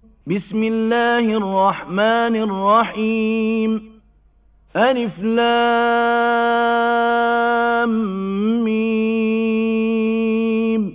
بسم الله الرحمن الرحيم ألف لام ميم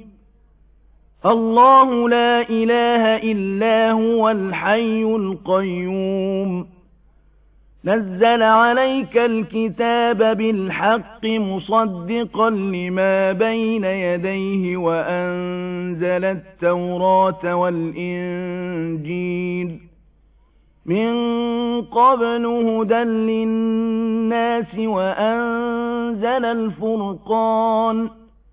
الله لا إله إلا هو الحي القيوم نزل عليك الكتاب بالحق مصدقا لما بين يديه وأنزل التوراة والإنجيل من قبل هدى للناس وأنزل الفرقان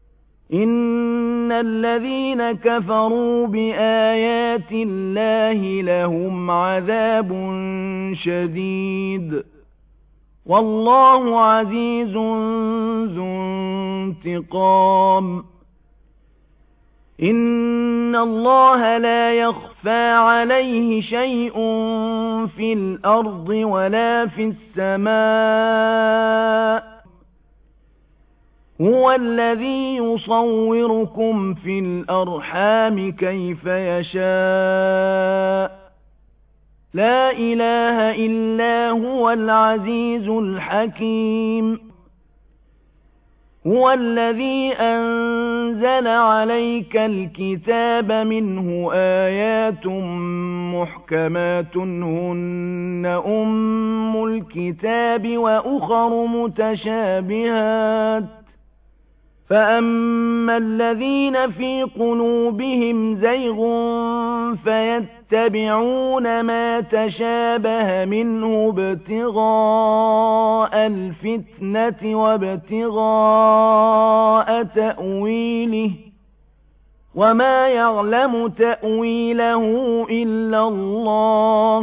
إن الذين كفروا بآيات الله لهم عذاب شديد والله عزيز ذو انتقام إن الله لا يخفى عليه شيء في الأرض ولا في السماء هو الذي يصوركم في الأرحام كيف يشاء لا إله إلا هو العزيز الحكيم هو الذي أنزل عليك الكتاب منه آيات محكمات هن أم الكتاب وأخر متشابهات فأما الذين في قلوبهم زيغ فيتبعون ما تشابه منه ابتغاء الفتنة وابتغاء تأويله وما يعلم تأويله إلا الله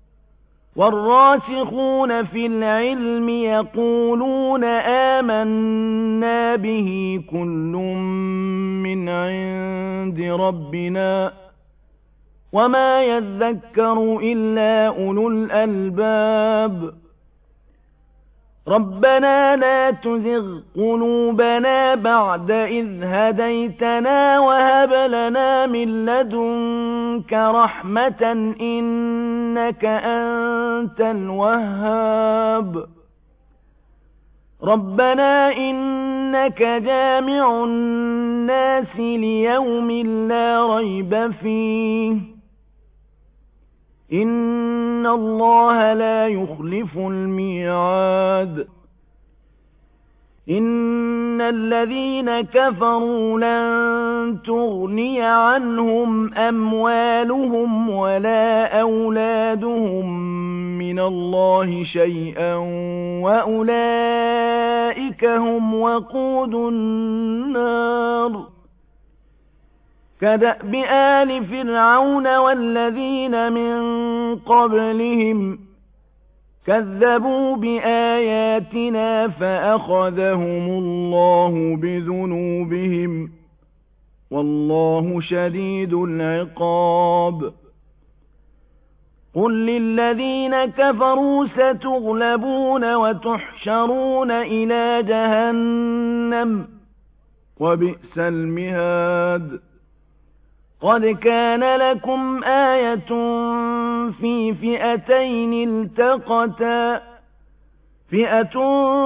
والراسخون في العلم يقولون آمنا به كل من عند ربنا وما يذكر إلا أولو الألباب ربنا لا تزغ قلوبنا بعد إذ هديتنا وهب لنا من لدنك رحمة إنك أنت الوهاب ربنا إنك جامع الناس ليوم لا ريب فيه إن الله لا يخلف الميعاد إن الذين كفروا لن تغني عنهم أموالهم ولا أولادهم من الله شيئا وأولئك هم وقود النار كدأب آل فرعون والذين من قبلهم كذبوا بآياتنا فأخذهم الله بذنوبهم والله شديد العقاب قل للذين كفروا ستغلبون وتحشرون إلى جهنم وبئس المهاد قد كان لكم آية في فئتين التقتا فئة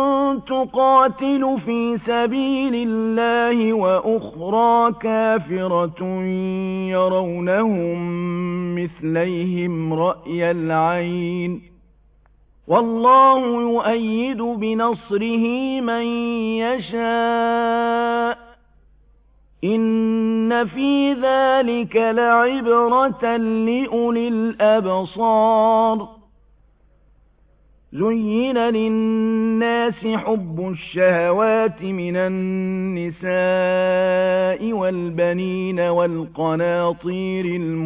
تقاتل في سبيل الله وأخرى كافرة يرونهم مثليهم رأي العين والله يؤيد بنصره من يشاء إن في ذلك لعبرة لأولي الأبصار زين للناس حب الشهوات من النساء والبنين والقناطير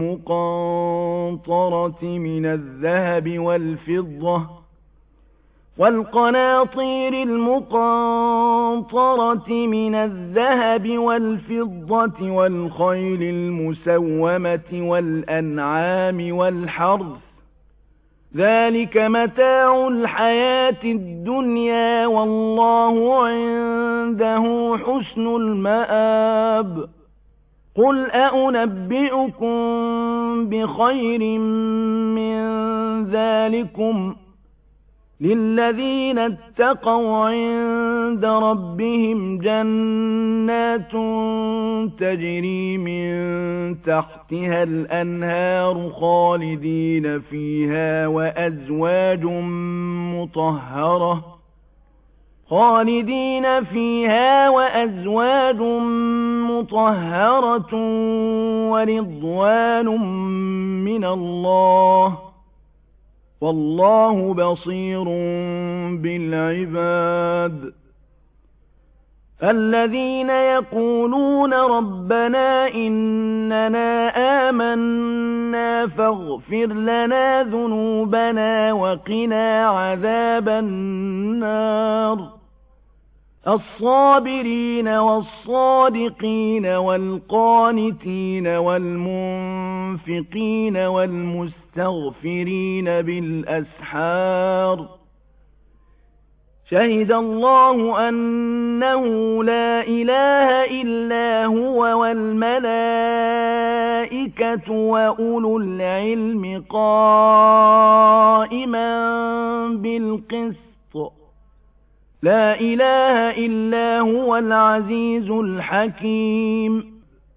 المقنطرة من الذهب والفضة والخيل المسومة والأنعام والحرث ذلك متاع الحياة الدنيا والله عنده حسن المآب قُلْ أَؤُنَبِّئُكُم بِخَيْرٍ مِّن ذَٰلِكُمْ لِلَّذِينَ اتَّقَوْا عِندَ رَبِّهِمْ جَنَّاتٌ تَجْرِي مِن تَحْتِهَا الْأَنْهَارُ خَالِدِينَ فِيهَا وَأَزْوَاجٌ مُّطَهَّرَةٌ وَرِضْوَانٌ مِّنَ اللَّهِ ۗ وَاللَّهُ بَصِيرٌ بِالْعِبَادِ الَّذِينَ يَقُولُونَ رَبَّنَا إِنَّنَا آمَنَّا فَاغْفِرْ لَنَا ذُنُوبَنَا وَقِنَا عَذَابَ النَّارِ الصَّابِرِينَ وَالصَّادِقِينَ وَالْقَانِتِينَ وَالْمُنفِقِينَ وَالْمُسْتَغْفِرِينَ بِالْأَسْحَارِ شَهِدَ اللَّهُ أَنَّهُ لَا إِلَٰهَ إِلَّا هُوَ وَالْمَلَائِكَةُ وَأُولُو الْعِلْمِ قَائِمًا بِالْقِسْطِ لَا إِلَٰهَ إِلَّا هُوَ الْعَزِيزُ الْحَكِيمُ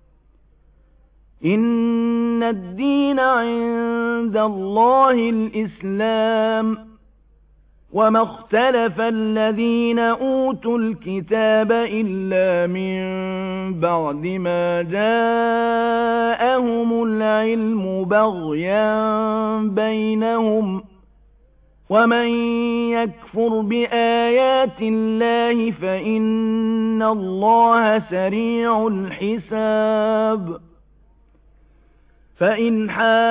إِنَّ الدِّينَ عِندَ اللَّهِ الْإِسْلَامُ وَمَا اخْتَلَفَ الَّذِينَ أُوتُوا الْكِتَابَ إِلَّا مِن بَعْدِ مَا جَاءَهُمُ الْعِلْمُ بَغْيًا بَيْنَهُمْ ۗ وَمَن يَكْفُرْ بِآيَاتِ اللَّهِ فَإِنَّ اللَّهَ سَرِيعُ الْحِسَابِ فَإِنْ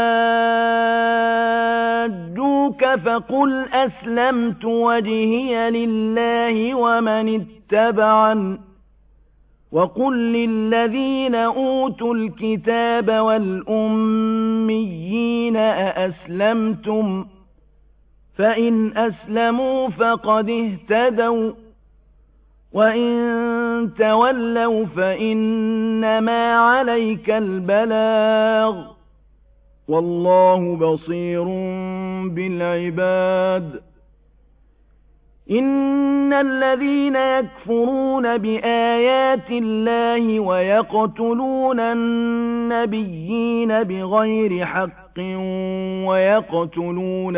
حَاجُّوكَ فَقُلْ أَسْلَمْتُ وَجْهِيَ لِلَّهِ وَمَنِ اتَّبَعَنِ ۗ وَقُل لِّلَّذِينَ أُوتُوا الْكِتَابَ وَالْأُمِّيِّينَ أَأَسْلَمْتُمْ ۚ فَإِنْ أَسْلَمُوا فَقَدِ اهْتَدَوا ۖ وَّإِن تَوَلَّوْا فَإِنَّمَا عَلَيْكَ الْبَلَاغُ ۗ وَاللَّهُ بَصِيرٌ بِالْعِبَادِ إِنَّ الَّذِينَ يَكْفُرُونَ بِآيَاتِ اللَّهِ وَيَقْتُلُونَ النَّبِيِّينَ بِغَيْرِ حَقٍّ وَيَقْتُلُونَ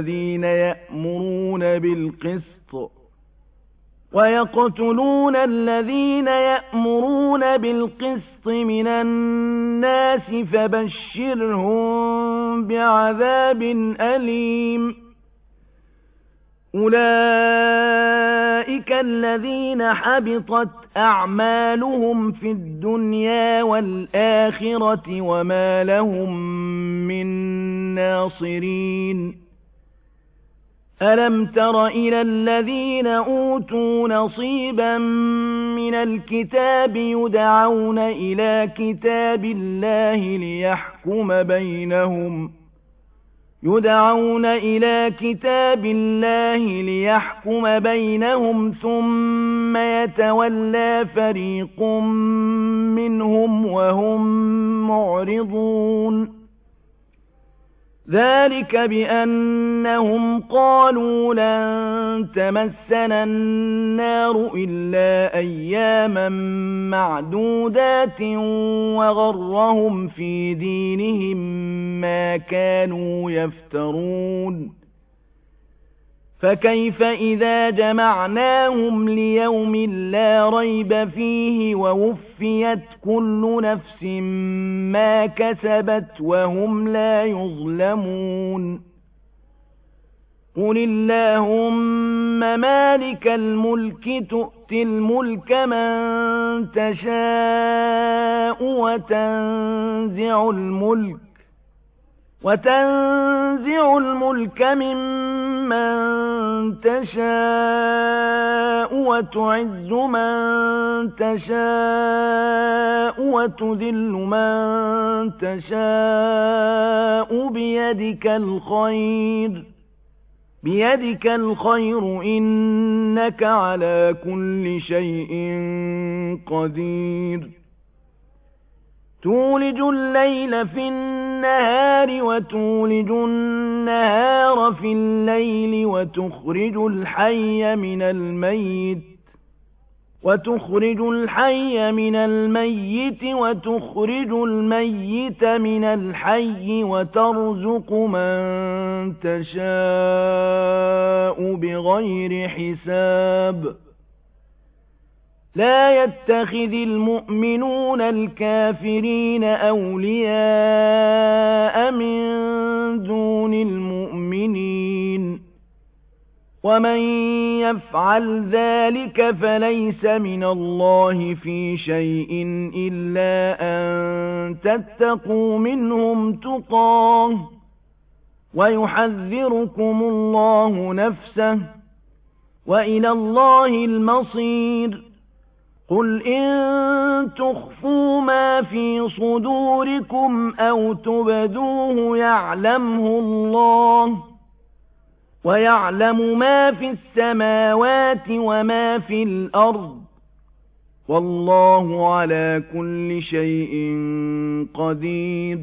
الَّذِينَ يَأْمُرُونَ بِالْقِسْطِ مِنَ النَّاسِ فَبَشِّرْهُم بِعَذَابٍ أَلِيمٍ أُولَٰئِكَ الَّذِينَ حَبِطَتْ أَعْمَالُهُمْ فِي الدُّنْيَا وَالْآخِرَةِ وَمَا لَهُم مِّن نَّاصِرِينَ أَلَمْ تَرَ إِلَى الَّذِينَ أُوتُوا نَصِيبًا مِّنَ الْكِتَابِ يُدْعَوْنَ إِلَىٰ كِتَابِ اللَّهِ لِيَحْكُمَ بَيْنَهُمْ ثُمَّ يَتَوَلَّىٰ فَرِيقٌ مِّنْهُمْ وَهُم مُّعْرِضُونَ ذَٰلِكَ بِأَنَّهُمْ قَالُوا لَن تَمَسَّنَا النَّارُ إِلَّا أَيَّامًا مَّعْدُودَاتٍ وَغَرَّهُمْ فِي دِينِهِم مَّا كَانُوا يَفْتَرُونَ فَكَيْفَ إِذَا جَمَعْنَاهُمْ لِيَوْمٍ لَّا رَيْبَ فِيهِ وَوُفِّيَتْ كُلُّ نَفْسٍ مَّا كَسَبَتْ وَهُمْ لَا يُظْلَمُونَ قُلِ اللَّهُمَّ مَالِكَ الْمُلْكِ تُؤْتِي الْمُلْكَ مَن تَشَاءُ وَتَنزِعُ الْمُلْكَ مِمَّن تَشَاءُ وَتُعِزُّ مَن تَشَاءُ وَتُذِلُّ مَن تَشَاءُ بِيَدِكَ الْخَيْرُ إِنَّكَ عَلَىٰ كُلِّ شَيْءٍ قَدِيرٌ تولج الليل في النهار وتولج النهار في الليل وتخرج الحي من الميت وتخرج الميت من الحي وترزق من تشاء بغير حساب لا يتخذ المؤمنون الكافرين أولياء من دون المؤمنين ومن يفعل ذلك فليس من الله في شيء إلا أن تتقوا منهم تقاه ويحذركم الله نفسه وإلى الله المصير قل إن تخفوا ما في صدوركم أو تبدوه يعلمه الله ويعلم ما في السماوات وما في الأرض والله على كل شيء قدير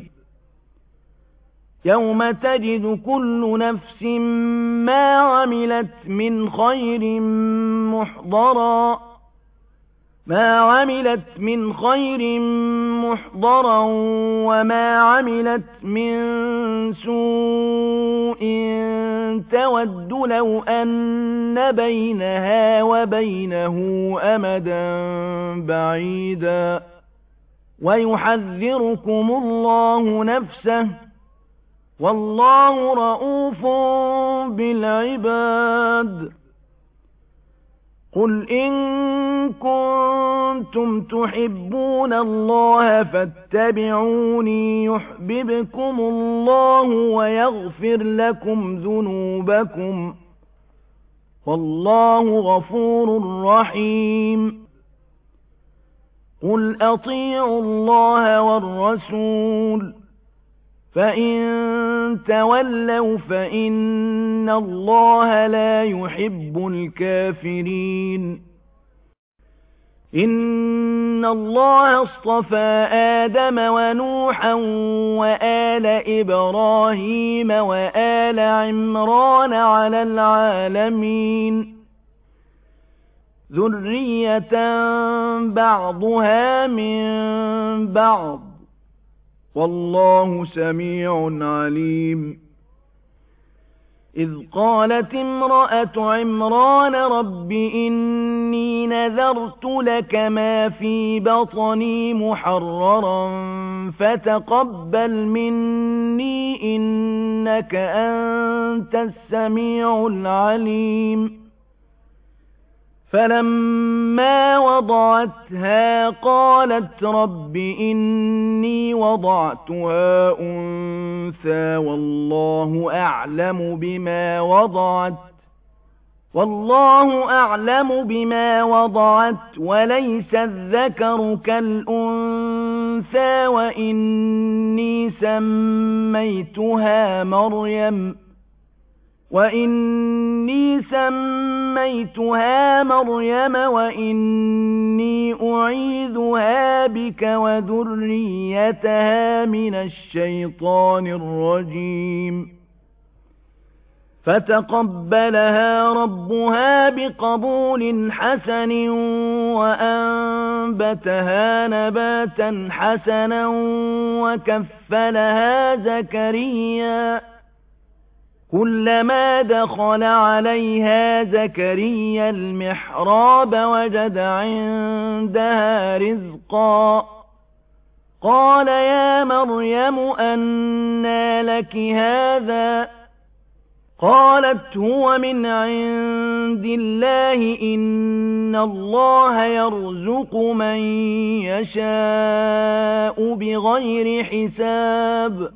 يوم تجد كل نفس ما عملت من خير محضرا وما عملت من سوء تود لو أن بينها وبينه أمدا بعيدا ويحذركم الله نفسه والله رؤوف بالعباد قل إن كنتم تحبون الله فاتبعوني يحببكم الله ويغفر لكم ذنوبكم والله غفور رحيم قل أطيعوا الله والرسول فإن تولوا فإن الله لا يحب الكافرين إن الله اصطفى آدم ونوحا وآل إبراهيم وآل عمران على العالمين ذرية بعضها من بعض والله سميع عليم إذ قالت امرأة عمران رب إني نذرت لك ما في بطني محررا فتقبل مني إنك أنت السميع العليم فلما وضعتها قالت رب إني وضعتها أنثى والله أعلم بما وضعت وليس الذكر كالأنثى وإني سميتها مريم وإني أعيذها بك وذريتها من الشيطان الرجيم فتقبلها ربها بقبول حسن وأنبتها نباتا حسنا وكفلها زكريا كلما دخل عليها زكريا المحراب وجد عندها رزقا قال يا مريم أنى لك هذا قالت هو من عند الله إن الله يرزق من يشاء بغير حساب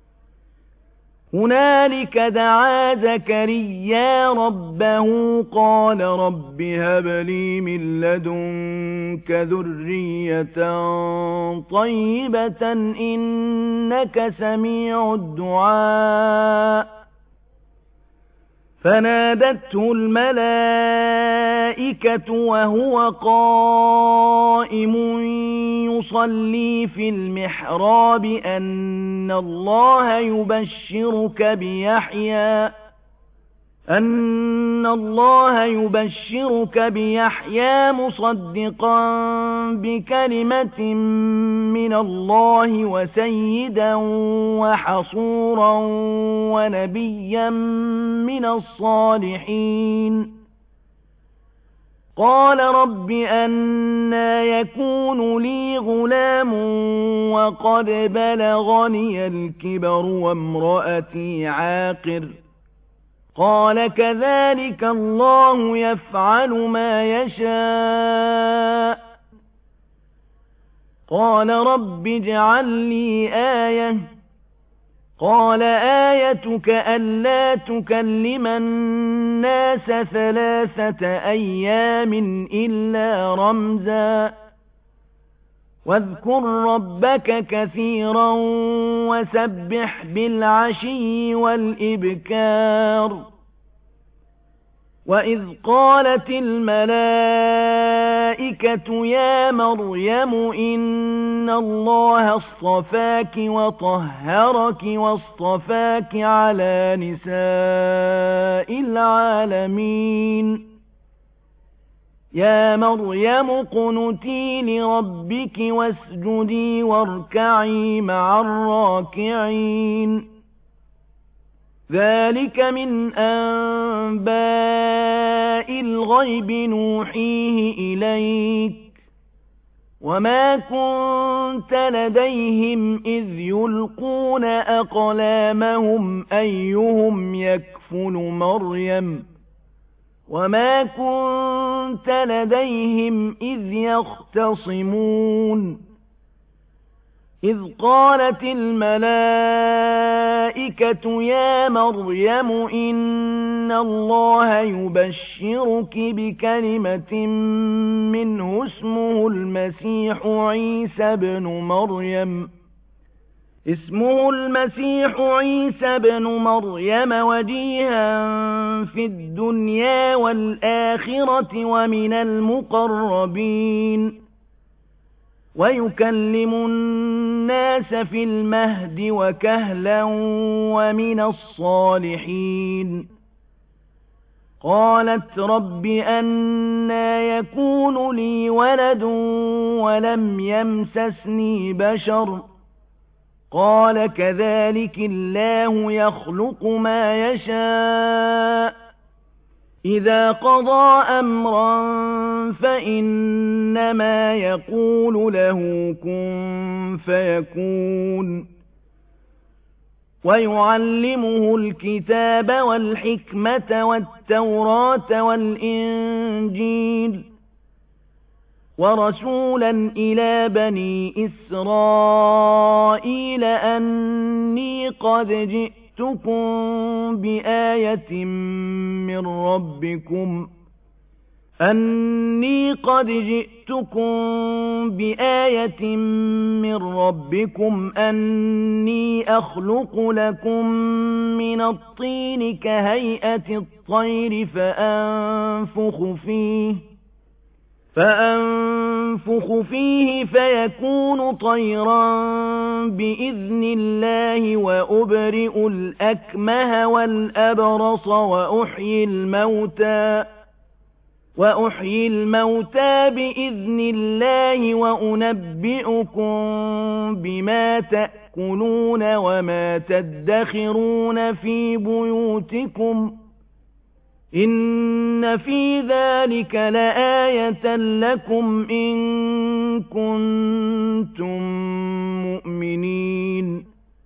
هنالك دعا زكريا ربه قال رب هب لي من لدنك ذرية طيبة إنك سميع الدعاء فنادته الملائكة وهو قائم يصلي في المحراب أن الله يبشرك بيحيى مصدقا بكلمة من الله وسيدا وحصورا ونبيا من الصالحين قال رب أنى يكون لي غلام وقد بلغني الكبر وامرأتي عاقر قال كذلك الله يفعل ما يشاء قال رب اجعل لي آية قال آيتك ألا تكلم الناس 3 أيام إلا رمزا واذكر ربك كثيرا وسبح بالعشي والإبكار وإذ قالت الملائكة يا مريم إن الله اصطفاك وطهرك واصطفاك على نساء العالمين يا مريم اقنتي لربك واسجدي واركعي مع الراكعين ذلك من أنباء الغيب نوحيه إليك وما كنت لديهم إذ يلقون أقلامهم أيهم يكفل مريم وما كنت لديهم إذ يختصمون إذ قالت الملائكة يا مريم إن الله يبشرك بكلمة منه اسمه المسيح عيسى بن مريم وجيها في الدنيا والآخرة ومن المقربين ويكلم الناس في المهد وكهلا ومن الصالحين قالت رب أنى يكون لي ولد ولم يمسسني بشر قال كذلك الله يخلق ما يشاء إذا قضى أمرا فإنما يقول له كن فيكون ويعلمه الكتاب والحكمة والتوراة والإنجيل ورسولا إلى بني إسرائيل أني قد جئتكم بآية من ربكم أني أخلق لكم من الطين كهيئة الطير فأنفخ فيه فيكون طيرا بإذن الله وأبرئ الأكمه والأبرص وأحيي الموتى بإذن الله وأنبئكم بما تأكلون وما تدخرون في بيوتكم إن في ذلك لآية لكم إن كنتم مؤمنين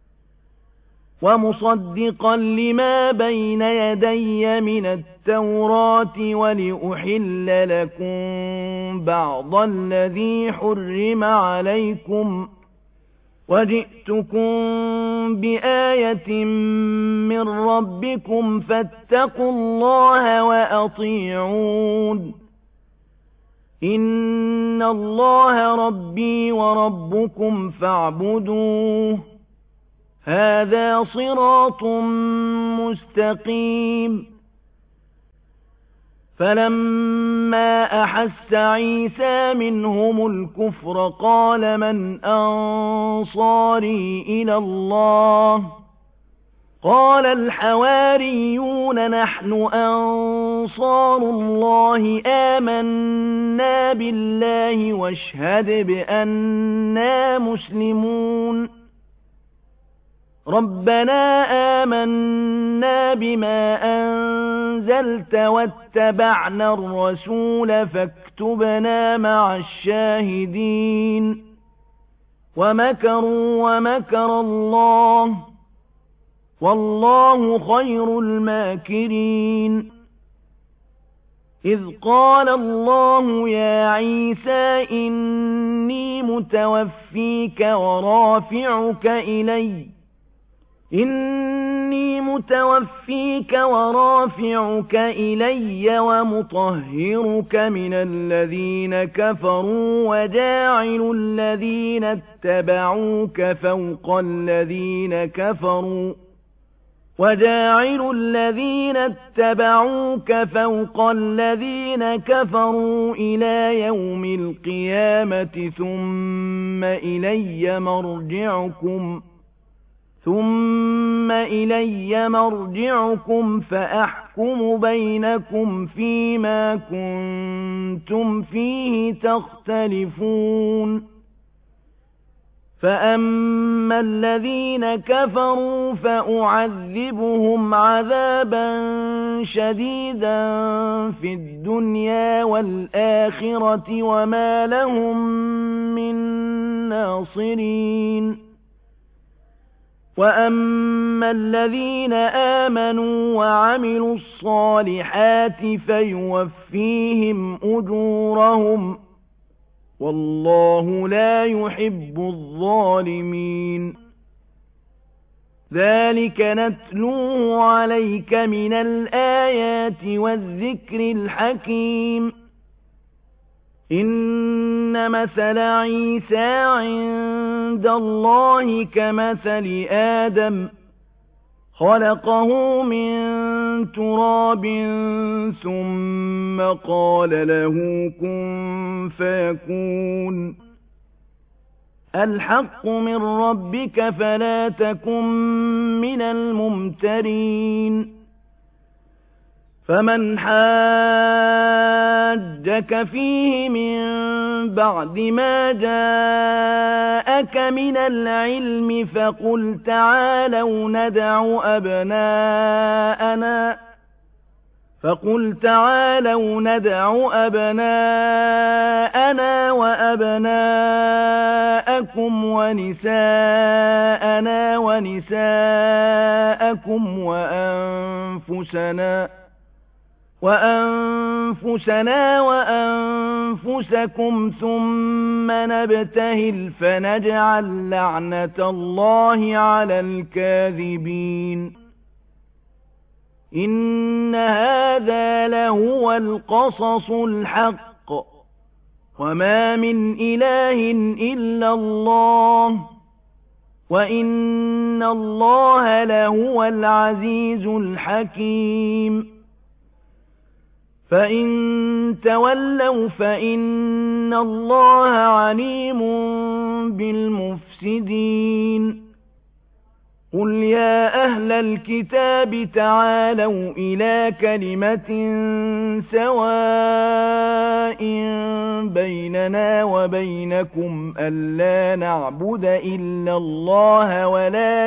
ومصدقا لما بين يدي من التوراة ولأحل لكم بعض الذي حرم عليكم وجئتكم بآية من ربكم فاتقوا الله وأطيعون إن الله ربي وربكم فاعبدوه هذا صراط مستقيم فَلَمَّا أَحَسَّ عِيسَىٰ مِنْهُمُ الْكُفْرَ قَالَ مَنْ أَنصَارِي إِلَى اللَّهِ ۖ قَالَ الْحَوَارِيُّونَ نَحْنُ أَنصَارُ اللَّهِ آمَنَّا بِاللَّهِ واشهد بِأَنَّا مُسْلِمُونَ رَبَّنَا آمَنَّا بِمَا أَنزَلْتَ وَاتَّبَعْنَا الرَّسُولَ فاكتبنا مع الشاهدين وَمَكَرُوا وَمَكَرَ اللَّهُ وَاللَّهُ خَيْرُ الْمَاكِرِينَ إِذْ قَالَ اللَّهُ يَا عِيسَىٰ إِنِّي مُتَوَفِّيكَ ورافعك إلي ومطهرك من الذين كفروا وجاعل الذين اتبعوك فوق الذين كفروا إلى يوم القيامة ثم إلي مرجعكم فأحكم بينكم فيما كنتم فيه تختلفون فأما الذين كفروا فأعذبهم عذابا شديدا في الدنيا والآخرة وما لهم من ناصرين وَأَمَّا الَّذِينَ آمَنُوا وَعَمِلُوا الصَّالِحَاتِ فَيُوَفِّيهِمْ أُجُورَهُمْ وَاللَّهُ لَا يُحِبُّ الظَّالِمِينَ ذَلِكَ نَتْلُوهُ عَلَيْكَ مِنَ الْآيَاتِ وَالذِّكْرِ الْحَكِيمِ إِنَّ مَثَلَ عِيسَىٰ عِندَ اللَّهِ كَمَثَلِ آدَمَ خَلَقَهُ مِن تُرَابٍ ثُمَّ قَالَ لَهُ كُن فَيَكُونُ الْحَقُّ مِن رَّبِّكَ فَلَا تَكُن مِّنَ الْمُمْتَرِينَ فَمَنْ حَاجَّكَ فِيهِ مِن بَعْدِ مَا جَاءَكَ مِنَ الْعِلْمِ فَقُلْ تَعَالَوْا نَدْعُ أَبْنَاءَنَا وَأَبْنَاءَكُمْ وَنِسَاءَنَا وَنِسَاءَكُمْ وَأَنفُسَنَا وَأَنفُسَكُمْ ثُمَّ نَبْتَهِلْ فَنَجْعَلْ لَعْنَتَ اللَّهِ عَلَى الْكَاذِبِينَ إِنَّ هَٰذَا لَهُوَ الْقَصَصُ الْحَقُّ وَمَا مِنْ إِلَٰهٍ إِلَّا اللَّهُ وَإِنَّ اللَّهَ لَهُوَ الْعَزِيزُ الْحَكِيمُ فَإِن تَوَلَّوْا فَإِنَّ اللَّهَ عَلِيمٌ بِالْمُفْسِدِينَ قُلْ يَا أَهْلَ الْكِتَابِ تَعَالَوْا إِلَىٰ كَلِمَةٍ سَوَاءٍ بَيْنَنَا وَبَيْنَكُمْ أَلَّا نَعْبُدَ إِلَّا اللَّهَ وَلَا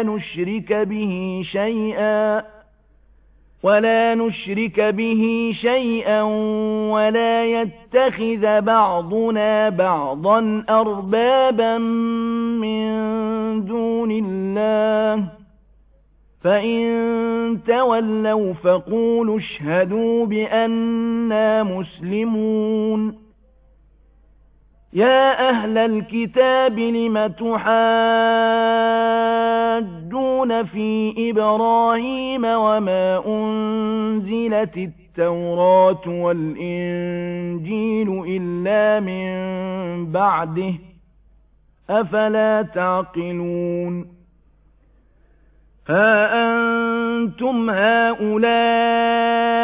نُشْرِكَ بِهِ شَيْئًا وَلَا يَتَّخِذَ بَعْضُنَا بَعْضًا أَرْبَابًا مِّن دُونِ اللَّهِ فَإِن تَوَلَّوْا فَقُولُوا اشْهَدُوا بِأَنَّا مُسْلِمُونَ يَا أَهْلَ الْكِتَابِ لِمَ تُحَاجُّونَ فِي إِبْرَاهِيمَ وَمَا أُنزِلَتِ التَّوْرَاةُ وَالْإِنجِيلُ إِلَّا مِن بَعْدِهِ ۚ أَفَلَا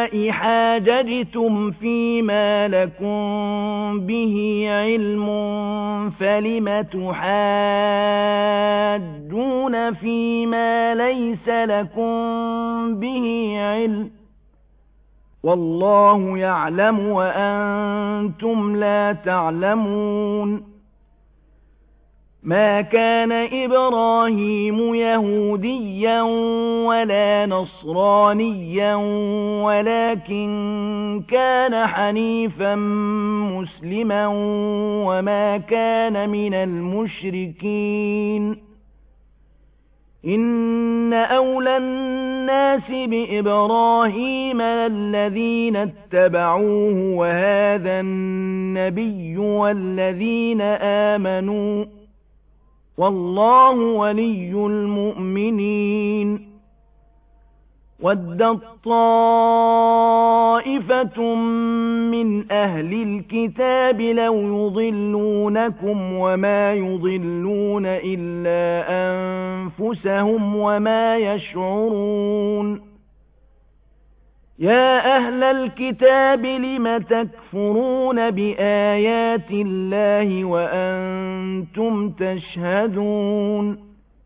حاججتم فيما لكم به علم فلم تحاجون فيما ليس لكم به علم والله يعلم وأنتم لا تعلمون ما كان إبراهيم يهوديا ولا نصرانيا ولكن كان حنيفا مسلما وما كان من المشركين إن أولى الناس بإبراهيم الذين اتبعوه وهذا النبي والذين آمنوا والله ولي المؤمنين ودت طائفة من أهل الكتاب لو يضلونكم وما يضلون إلا أنفسهم وما يشعرون يا أهل الكتاب لم تكفرون بآيات الله وأنتم تشهدون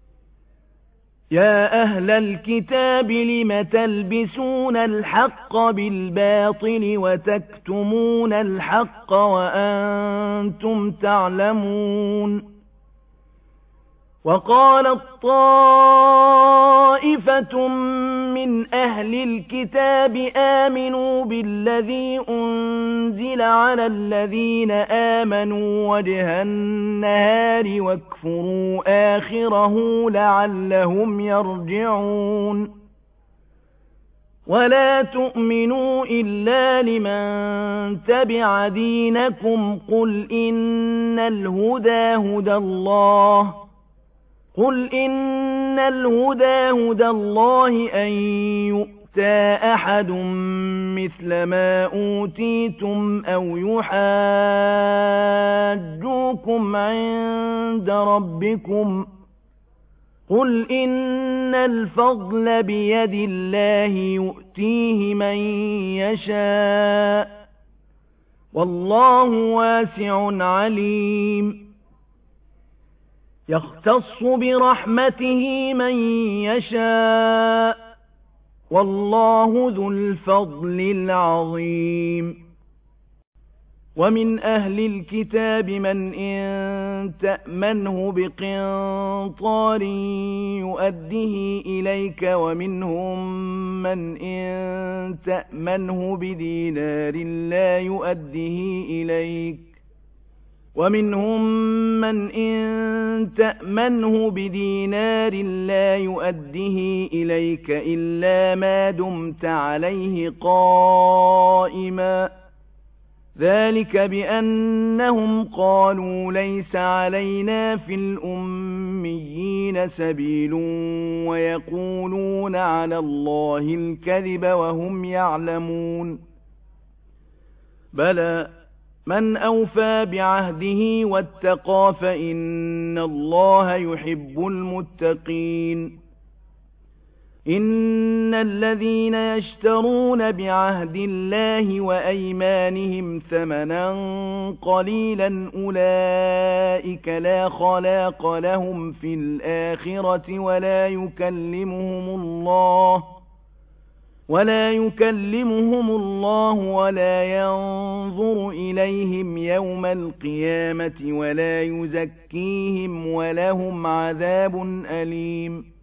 يا أهل الكتاب لم تلبسون الحق بالباطل وتكتمون الحق وأنتم تعلمون وقالت طائفة من أهل الكتاب آمنوا بالذي أنزل على الذين آمنوا وجه النهار واكفروا آخره لعلهم يرجعون ولا تؤمنوا إلا لمن تبع دينكم قل إن الهدى هدى الله أن يؤتى أحد مثل ما أوتيتم أو يحاجوكم عند ربكم قل إن الفضل بيد الله يؤتيه من يشاء والله واسع عليم يختص برحمته من يشاء والله ذو الفضل العظيم ومن أهل الكتاب من إن تأمنه بقنطار يؤده إليك ومنهم من إن تأمنه بدينار لا يؤده إليك ومنهم من إن تأمنه بدينار لا يؤده إليك إلا ما دمت عليه قائما ذلك بأنهم قالوا ليس علينا في الأميين سبيل ويقولون على الله الكذب وهم يعلمون بلى من أوفى بعهده واتقى فإن الله يحب المتقين إن الذين يشترون بعهد الله وأيمانهم ثمنا قليلا أولئك لا خلاق لهم في الآخرة ولا يكلمهم الله ولا ينظر إليهم يوم القيامة ولا يزكيهم ولهم عذاب أليم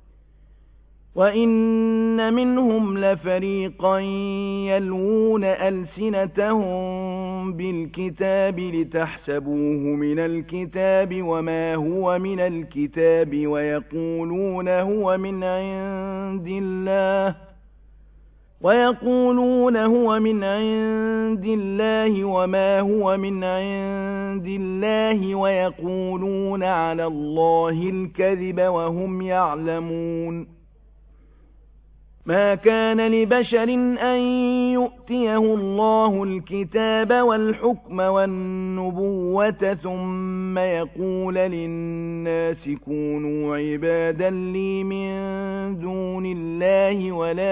وإن منهم لفريقا يلوون ألسنتهم بالكتاب لتحسبوه من الكتاب وما هو من الكتاب ويقولون هو من عند الله وما هو من عند الله ويقولون على الله الكذب وهم يعلمون ما كان لبشر أن يؤتيه الله الكتاب والحكم والنبوة ثم يقول للناس كونوا عبادا لي من دون الله الله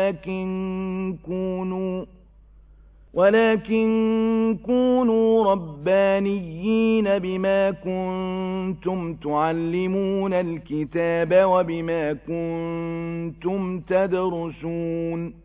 ولكن كونوا ربانيين بما كنتم تعلمون الكتاب وبما كنتم تدرسون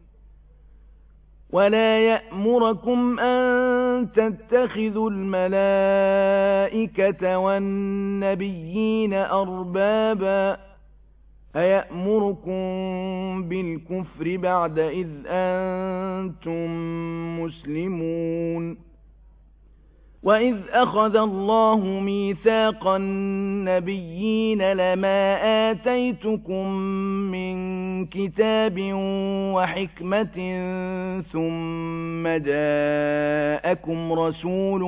ولا يأمركم أن تتخذوا الملائكة والنبيين أربابا أيأمركم بالكفر بعد إذ أنتم مسلمون وإذ أخذ الله ميثاق النبيين لما آتيتكم من كتاب وحكمة ثم جاءكم رسول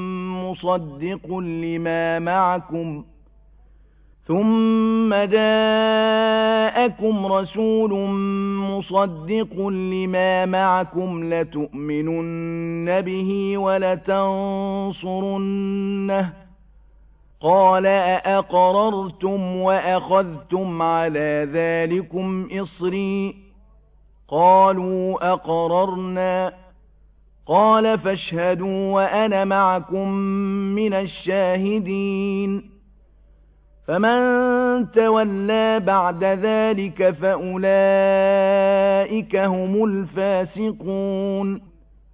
مصدق لما معكم لتؤمنن به ولتنصرنه قال أأقررتم وأخذتم على ذلكم إصري قالوا أقررنا قال فاشهدوا وأنا معكم من الشاهدين فمن تولى بعد ذلك فأولئك هم الفاسقون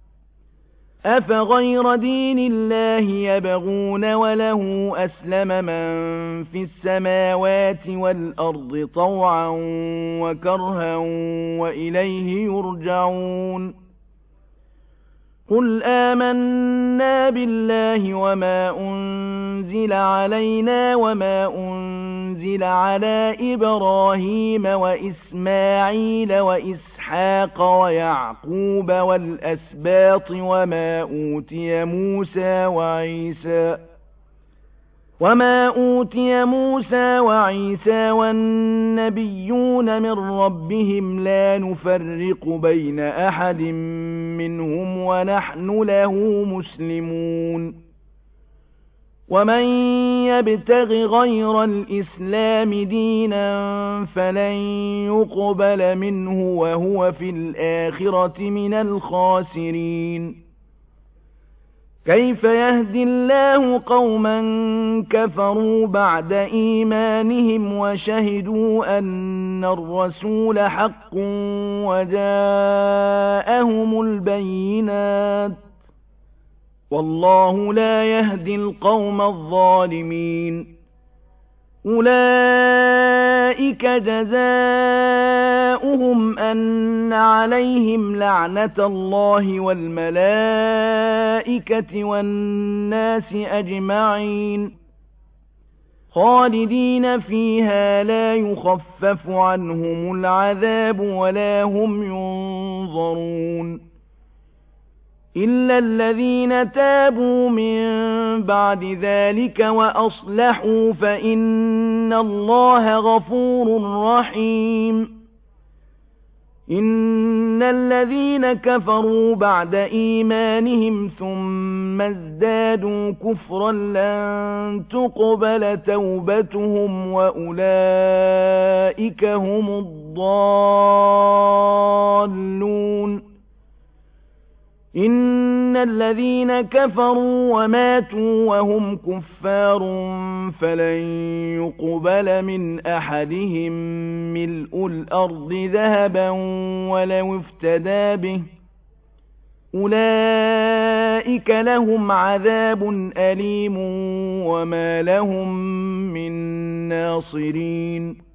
أفغير دين الله يبغون وله أسلم من في السماوات والأرض طوعا وكرها وإليه يرجعون قل آمنا بالله وما أنزل علينا وما أنزل على إبراهيم وإسماعيل وإسحاق ويعقوب والأسباط وما أوتي موسى وعيسى والنبيون من ربهم لا نفرق بين أحد منهم ونحن له مسلمون ومن يبتغ غير الإسلام دينا فلن يقبل منه وهو في الآخرة من الخاسرين كيف يهدي الله قوما كفروا بعد إيمانهم وشهدوا أن الرسول حق وجاءهم البينات والله لا يهدي القوم الظالمين أولئك جزاؤهم أن عليهم لعنة الله والملائكة والناس أجمعين خالدين فيها لا يخفف عنهم العذاب ولا هم ينظرون إلا الذين تابوا من بعد ذلك وأصلحوا فإن الله غفور رحيم إن الذين كفروا بعد إيمانهم ثم ازدادوا كفرا لن تقبل توبتهم وأولئك هم الضالون إن الذين كفروا وماتوا وهم كفار فلن يقبل من أحدهم ملء الأرض ذهبا ولو افتدى به أولئك لهم عذاب أليم وما لهم من ناصرين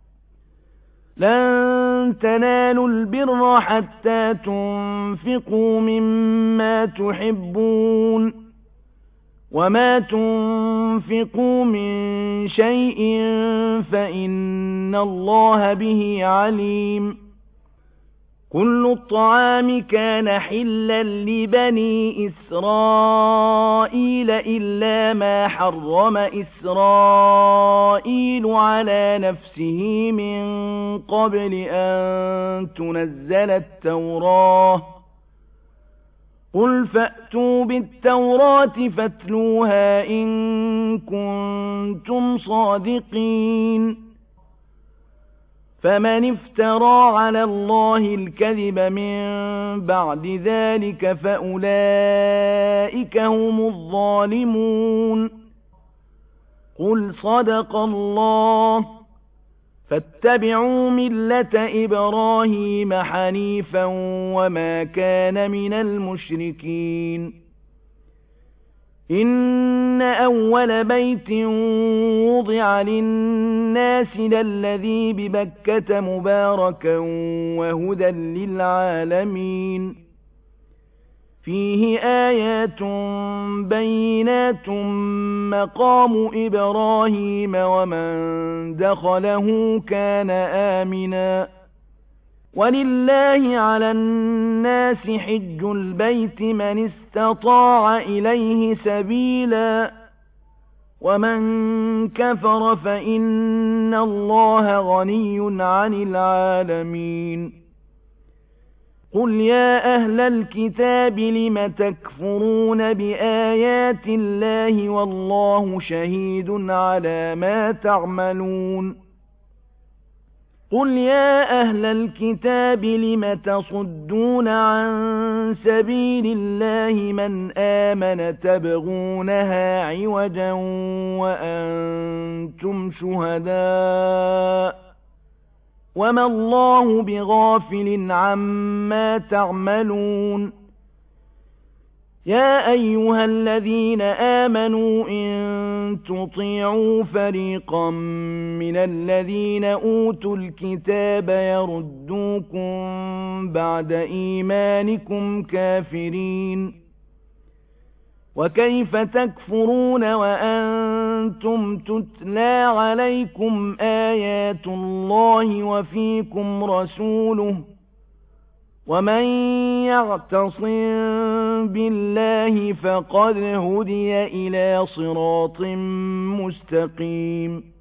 لن تنالوا البر حتى تنفقوا مما تحبون وما تنفقوا من شيء فإن الله به عليم كل الطعام كان حلا لبني إسرائيل إلا ما حرم إسرائيل على نفسه من قبل أن تنزل التوراة قل فأتوا بالتوراة فاتلوها إن كنتم صادقين فمن افترى على الله الكذب من بعد ذلك فأولئك هم الظالمون. قل صدق الله. فاتبعوا ملة إبراهيم حنيفا وما كان من المشركين. إن أول بيت وضع للناس للذي ببكة مباركا وهدى للعالمين. فيه آيات بينات مقام إبراهيم ومن دخله كان آمنا. ولله على الناس حج البيت من استطاع إليه سبيلا ومن كفر فإن الله غني عن العالمين. قل يا أهل الكتاب لم تكفرون بآيات الله والله شهيد على ما تعملون. قل يا أهل الكتاب لم تصدون عن سبيل الله من آمن تبغونها عوجا وأنتم شهداء وما الله بغافل عما تعملون. يا أيها الذين آمنوا إن تطيعوا فريقا من الذين أوتوا الكتاب يردوكم بعد إيمانكم كافرين. وكيف تكفرون وأنتم تتلى عليكم آيات الله وفيكم رسوله ومن يعتصم بالله فقد هدي إلى صراط مستقيم.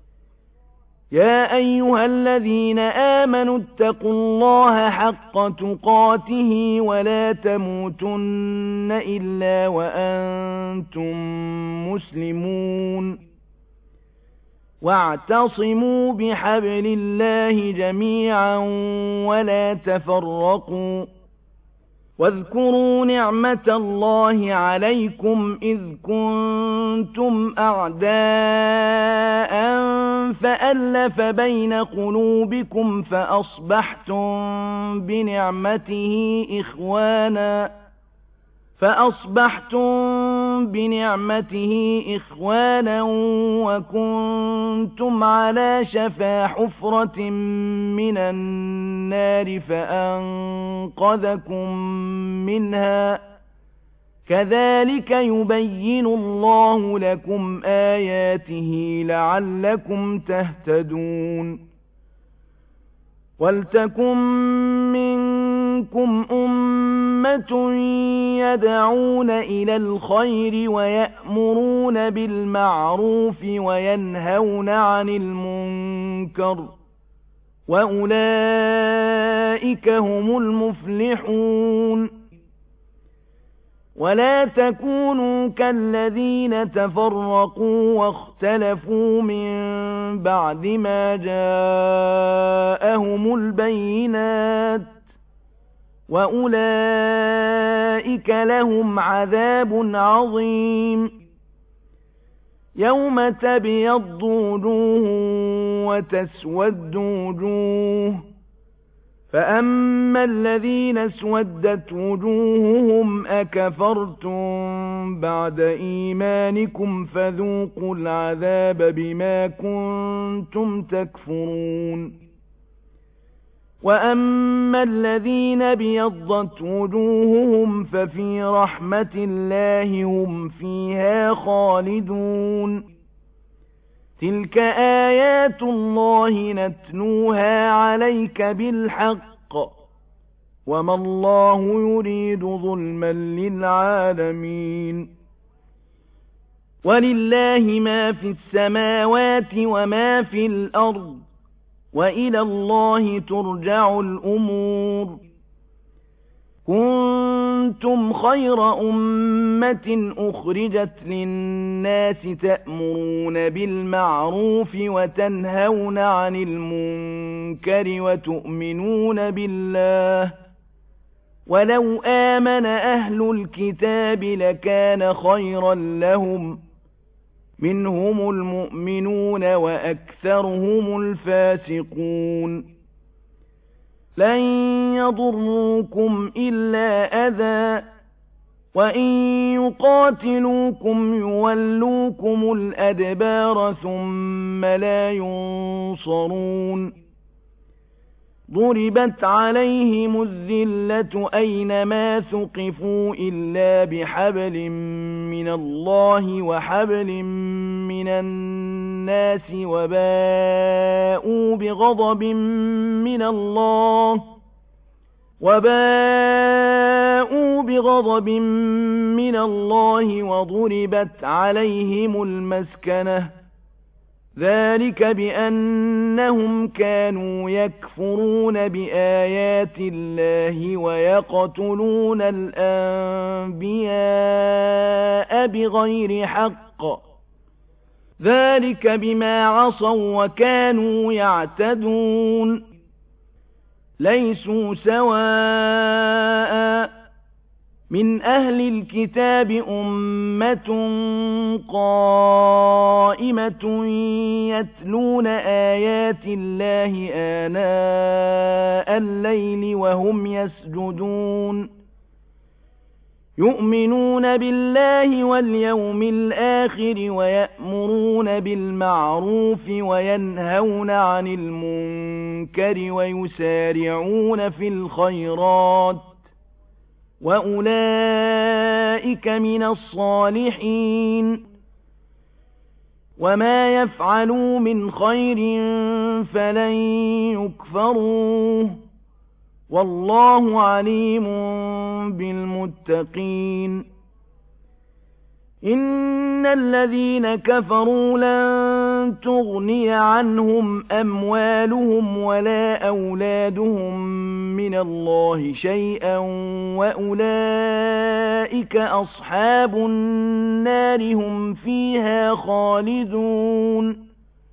يا أيها الذين آمنوا اتقوا الله حق تقاته ولا تموتن إلا وأنتم مسلمون. واعتصموا بحبل الله جميعا ولا تفرقوا. واذكروا نعمة الله عليكم إذ كنتم أعداء فألف بين قلوبكم فأصبحتم بنعمته إخوانا وكنتم على شفا حفرة من النار فأنقذكم منها. كذلك يبين الله لكم آياته لعلكم تهتدون. ولتكن منكم أمة يدعون إلى الخير ويأمرون بالمعروف وينهون عن المنكر وأولئك هم المفلحون. ولا تكونوا كالذين تفرقوا واختلفوا من بعد ما جاءهم البينات وأولئك لهم عذاب عظيم. يوم تبيض وجوه وتسود وجوه فأما الذين اسودت وجوههم أكفرتم بعد إيمانكم فذوقوا العذاب بما كنتم تكفرون. وأما الذين ابيضت وجوههم ففي رحمة الله هم فيها خالدون. تلك آيات الله نتلوها عليك بالحق وما الله يريد ظلما للعالمين. ولله ما في السماوات وما في الأرض وإلى الله ترجع الأمور. كنتم خير أمة أخرجت للناس تأمرون بالمعروف وتنهون عن المنكر وتؤمنون بالله ولو آمن أهل الكتاب لكان خيرا لهم منهم المؤمنون وأكثرهم الفاسقون لن يضروكم إلا أذى وإن يقاتلوكم يولوكم الأدبار ثم لا ينصرون ضربت عليهم الذلة أينما ثقفوا إلا بحبل من الله وحبل من الناس وباءوا بغضب من الله وضربت عليهم المسكنة ذلك بأنهم كانوا يكفرون بآيات الله ويقتلون الأنبياء بغير حق ذلك بما عصوا وكانوا يعتدون ليسوا سواء من أهل الكتاب أمة قائمة يتلون آيات الله آناء الليل وهم يسجدون يؤمنون بالله واليوم الآخر ويأمرون بالمعروف وينهون عن المنكر ويسارعون في الخيرات وأولئك من الصالحين وما يفعلوا من خير فلن يكفروه والله عليم بالمتقين إن الذين كفروا لن تغني عنهم أموالهم ولا أولادهم من الله شيئا وأولئك أصحاب النار هم فيها خالدون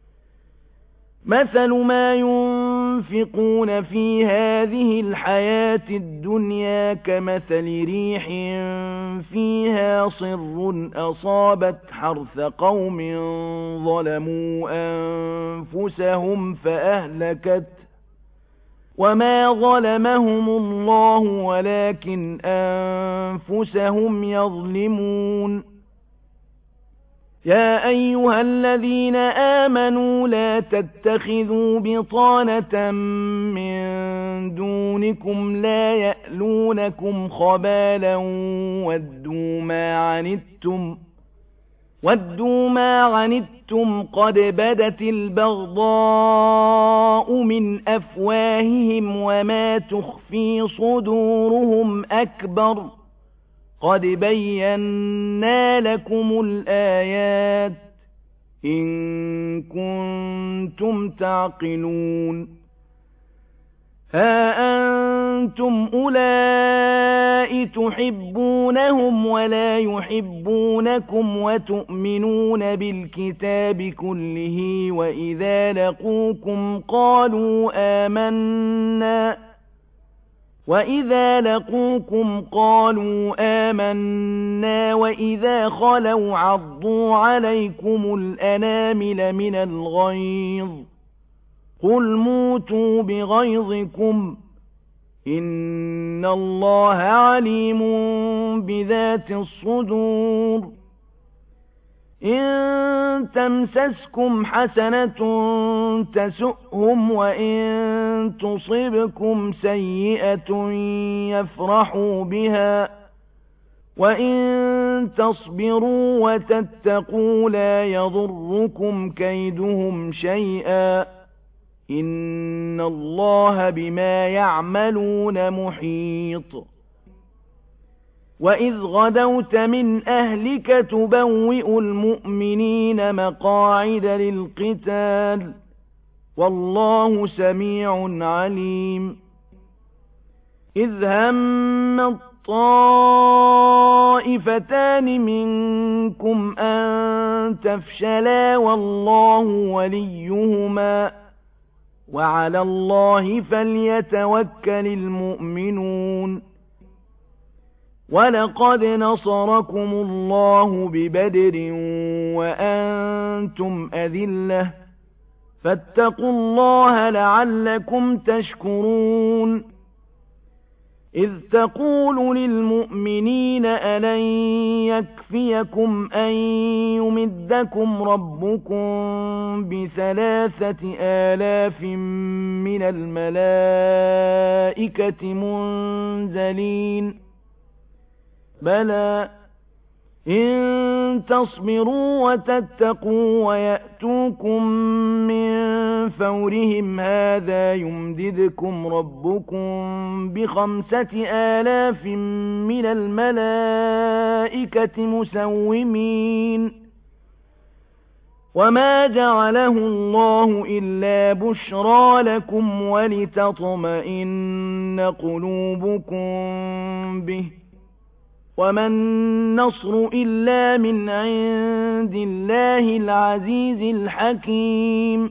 مثل ما ينفقون في هذه الحياة الدنيا كمثل ريح فيها صر أصابت حرث قوم ظلموا أنفسهم فأهلكت وما ظلمهم الله ولكن أنفسهم يظلمون يا أيها الذين آمنوا لا تتخذوا بطانة من دونكم لا يألونكم خبالا ودوا ما عنتم قد بدت البغضاء من أفواههم وما تخفي صدورهم أكبر قد بينا لكم الآيات إن كنتم تعقلون ها أنتم أولئك تحبونهم ولا يحبونكم وتؤمنون بالكتاب كله وإذا لقوكم قالوا آمنا وإذا خلوا عضوا عليكم الأنامل من الغيظ قل موتوا بغيظكم إن الله عليم بذات الصدور إن تمسسكم حسنة تسؤهم وإن تصبكم سيئة يفرحوا بها وإن تصبروا وتتقوا لا يضركم كيدهم شيئا إن الله بما يعملون محيط وإذ غدوت من أهلك تبوئ المؤمنين مقاعد للقتال والله سميع عليم إذ هم الطائفتان منكم أن تفشلا والله وليهما وعلى الله فليتوكل المؤمنون ولقد نصركم الله ببدر وأنتم أذلة فاتقوا الله لعلكم تشكرون إذ تقول للمؤمنين ألن يكفيكم أن يمدكم ربكم ب3,000 من الملائكة منزلين بلى إن تصبروا وتتقوا ويأتوكم من فورهم هذا يمددكم ربكم ب5,000 من الملائكة مسومين وما جعله الله إلا بشرى لكم ولتطمئن قلوبكم به وما النصر إلا من عند الله العزيز الحكيم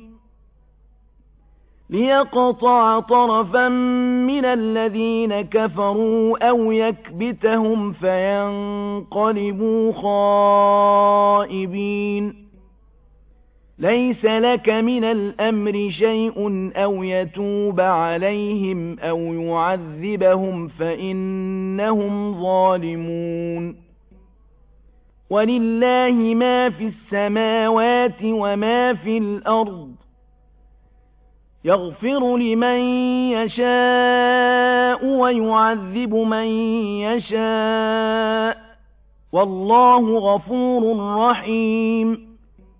ليقطع طرفا من الذين كفروا أو يكبتهم فينقلبوا خائبين ليس لك من الأمر شيء أو يتوب عليهم أو يعذبهم فإنهم ظالمون ولله ما في السماوات وما في الأرض يغفر لمن يشاء ويعذب من يشاء والله غفور رحيم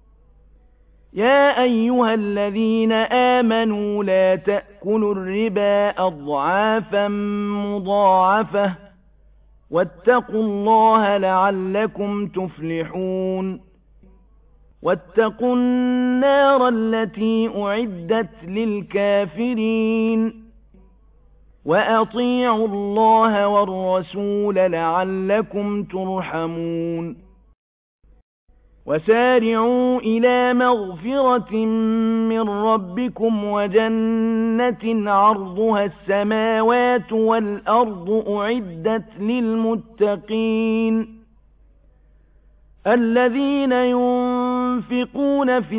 يا أيها الذين آمنوا لا تأكلوا الربا أضعافا مضاعفة واتقوا الله لعلكم تفلحون واتقوا النار التي أعدت للكافرين وأطيعوا الله والرسول لعلكم ترحمون وسارعوا إلى مغفرة من ربكم وجنة عرضها السماوات والأرض أعدت للمتقين الذين ينفقون في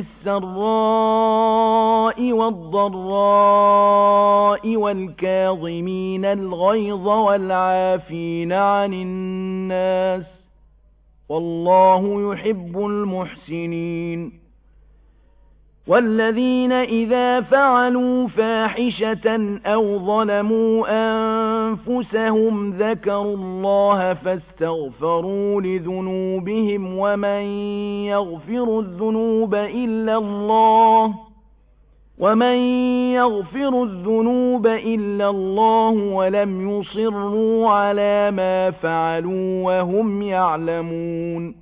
السراء والضراء والكاظمين الغيظ والعافين عن الناس والله يحب المحسنين والذين إذا فعلوا فاحشة أو ظلموا أنفسهم ذكروا الله فاستغفروا لذنوبهم ومن يغفر الذنوب إلا الله ولم يصروا على ما فعلوا وهم يعلمون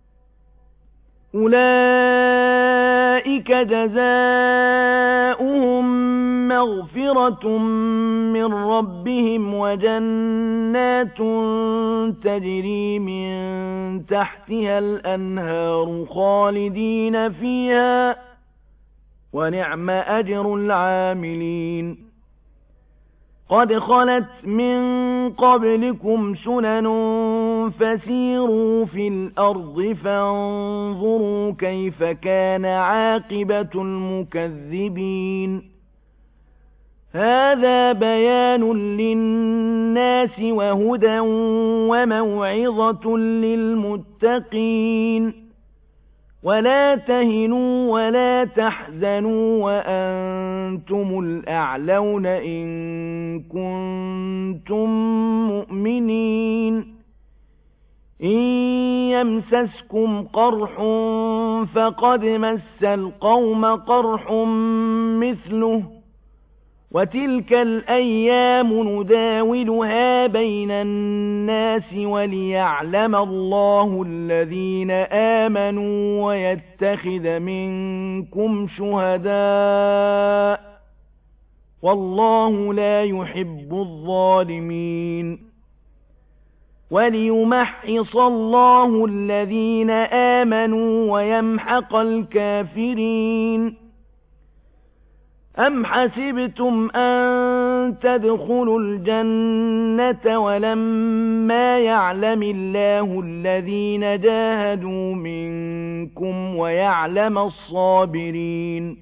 أولئك جزاؤهم مغفرة من ربهم وجنات تجري من تحتها الأنهار خالدين فيها ونعم أجر العاملين قد خلت من قبلكم سنن فسيروا في الأرض فانظروا كيف كان عاقبة المكذبين هذا بيان للناس وهدى وموعظة للمتقين ولا تهنوا ولا تحزنوا وأنتم الأعلون إن كنتم مؤمنين إن يمسسكم قرح فقد مس القوم قرح مثله وتلك الأيام نداولها بين الناس وليعلم الله الذين آمنوا ويتخذ منكم شهداء والله لا يحب الظالمين وليمحص الله الذين آمنوا ويمحق الكافرين أم حسبتم أن تدخلوا الجنة ولما يعلم الله الذين جاهدوا منكم ويعلم الصابرين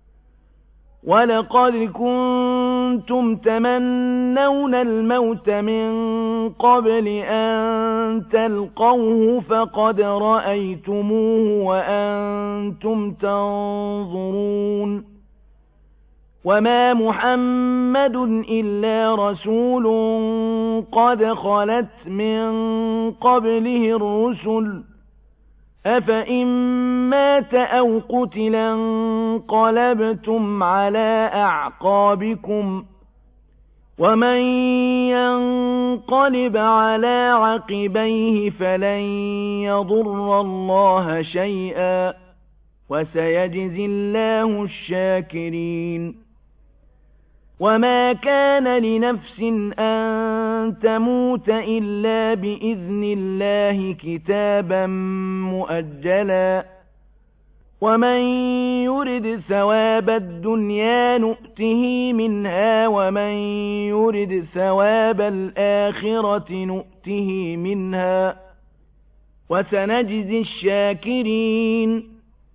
ولقد كنتم تمنون الموت من قبل أن تلقوه فقد رأيتموه وأنتم تنظرون وما محمد إلا رسول قد خلت من قبله الرسل أفإن مات أو قتلا انقلبتم على أعقابكم ومن ينقلب على عقبيه فلن يضر الله شيئا وسيجزي الله الشاكرين وما كان لنفس أن تموت إلا بإذن الله كتابا مؤجلا ومن يرد ثواب الدنيا نؤته منها ومن يرد ثواب الآخرة نؤته منها وسنجزي الشاكرين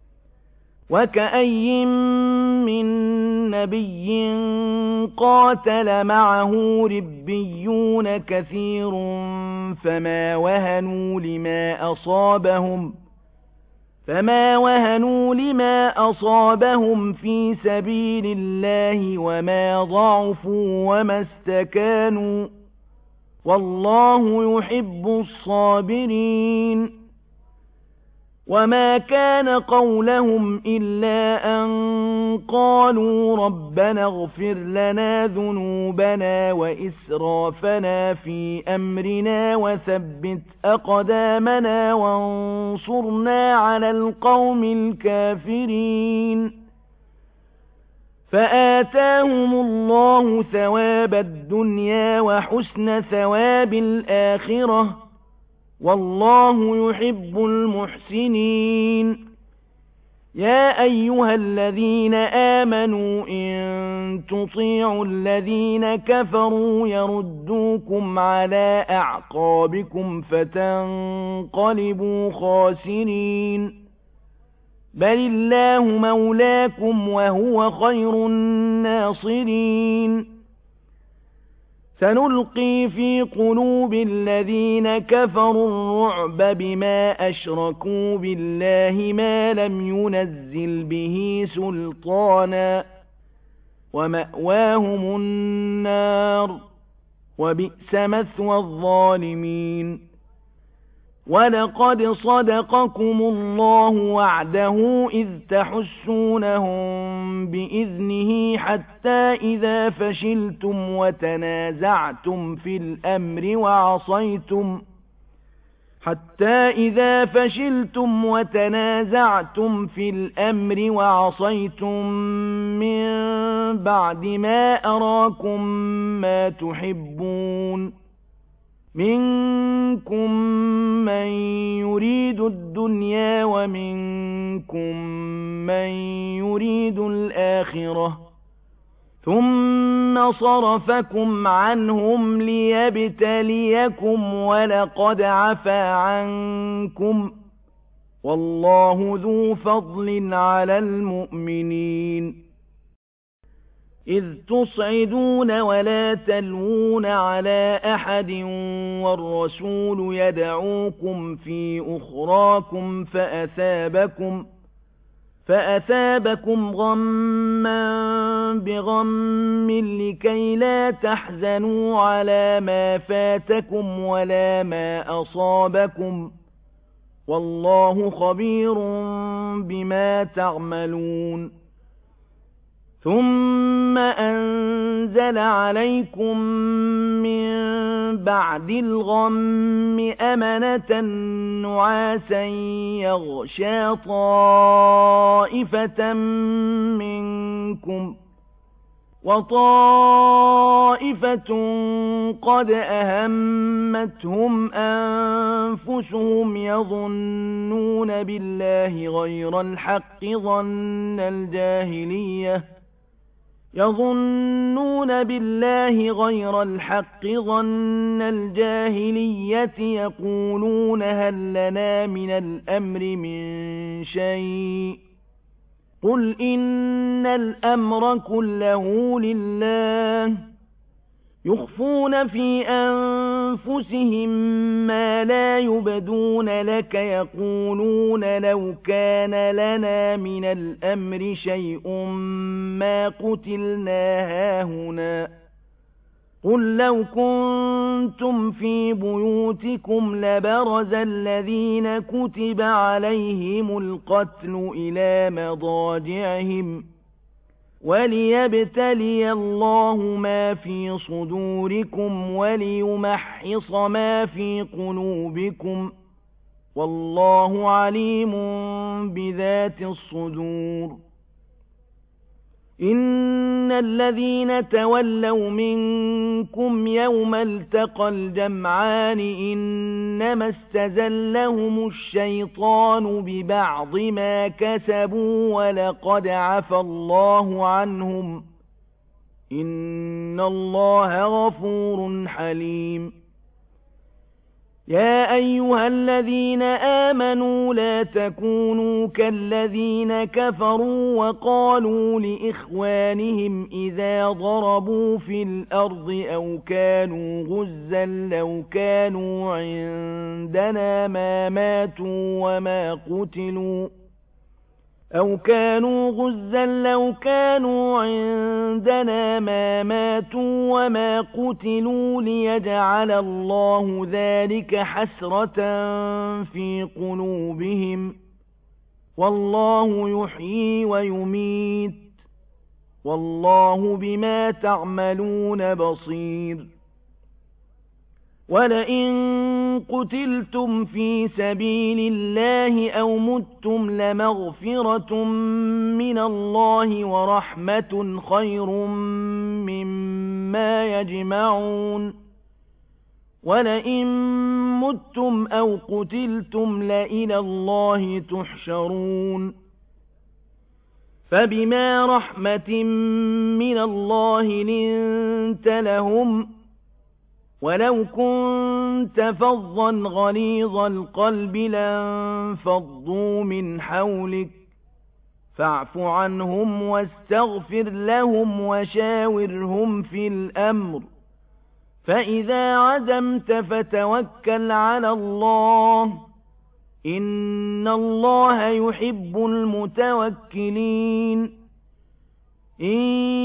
وكأي من نبي قاتل معه ربيون كثير فما وهنوا لما أصابهم في سبيل الله وما ضعفوا وما استكانوا والله يحب الصابرين وما كان قولهم إلا أن قالوا ربنا اغفر لنا ذنوبنا وإسرافنا في أمرنا وثبت أقدامنا وانصرنا على القوم الكافرين فآتاهم الله ثواب الدنيا وحسن ثواب الآخرة والله يحب المحسنين يا أيها الذين آمنوا إن تطيعوا الذين كفروا يردوكم على أعقابكم فتنقلبوا خاسرين بل الله مولاكم وهو خير الناصرين سنلقي في قلوب الذين كفروا الرعب بما أشركوا بالله ما لم ينزل به سلطانا ومأواهم النار وبئس مثوى الظالمين ولقد صدقكم الله وعده إذ تحسونهم بإذنه حتى إذا فشلتم وتنازعتم في الأمر وعصيتم من بعد ما أراكم ما تحبون منكم من يريد الدنيا ومنكم من يريد الآخرة ثم صرفكم عنهم ليبتليكم ولقد عفا عنكم والله ذو فضل على المؤمنين إذ تصعدون ولا تلوون على أحد والرسول يدعوكم في أخراكم فأثابكم غما بغم لكي لا تحزنوا على ما فاتكم ولا ما أصابكم والله خبير بما تعملون ثم أنزل عليكم من بعد الغم أمنة نعاسا يغشى طائفة منكم وطائفة قد أهمتهم أنفسهم يظنون بالله غير الحق ظن الجاهلية يقولون هل لنا من الأمر من شيء قل إن الأمر كله لله يخفون في أنفسهم ما لا يبدون لك يقولون لو كان لنا من الأمر شيء ما قتلنا هاهنا قل لو كنتم في بيوتكم لبرز الذين كتب عليهم القتل إلى مضاجعهم وليبتلي الله ما في صدوركم وليمحص ما في قلوبكم والله عليم بذات الصدور إن الذين تولوا منكم يوم التقى الجمعان إنما استزلهم الشيطان ببعض ما كسبوا ولقد عفى الله عنهم إن الله غفور حليم يا أيها الذين آمنوا لا تكونوا كالذين كفروا وقالوا لإخوانهم إذا ضربوا في الأرض أو كانوا غزا لو كانوا عندنا ما ماتوا وما قتلوا ليجعل الله ذلك حسرة في قلوبهم والله يحيي ويميت والله بما تعملون بصير ولئن قتلتم في سبيل الله أو متم لمغفرة من الله ورحمة خير مما يجمعون ولئن متم أو قتلتم لإلى الله تحشرون فبما رحمة من الله لنت لهم ولو كنت فظا غليظ القلب لانفضوا من حولك فاعف عنهم واستغفر لهم وشاورهم في الأمر فإذا عزمت فتوكل على الله إن الله يحب المتوكلين إن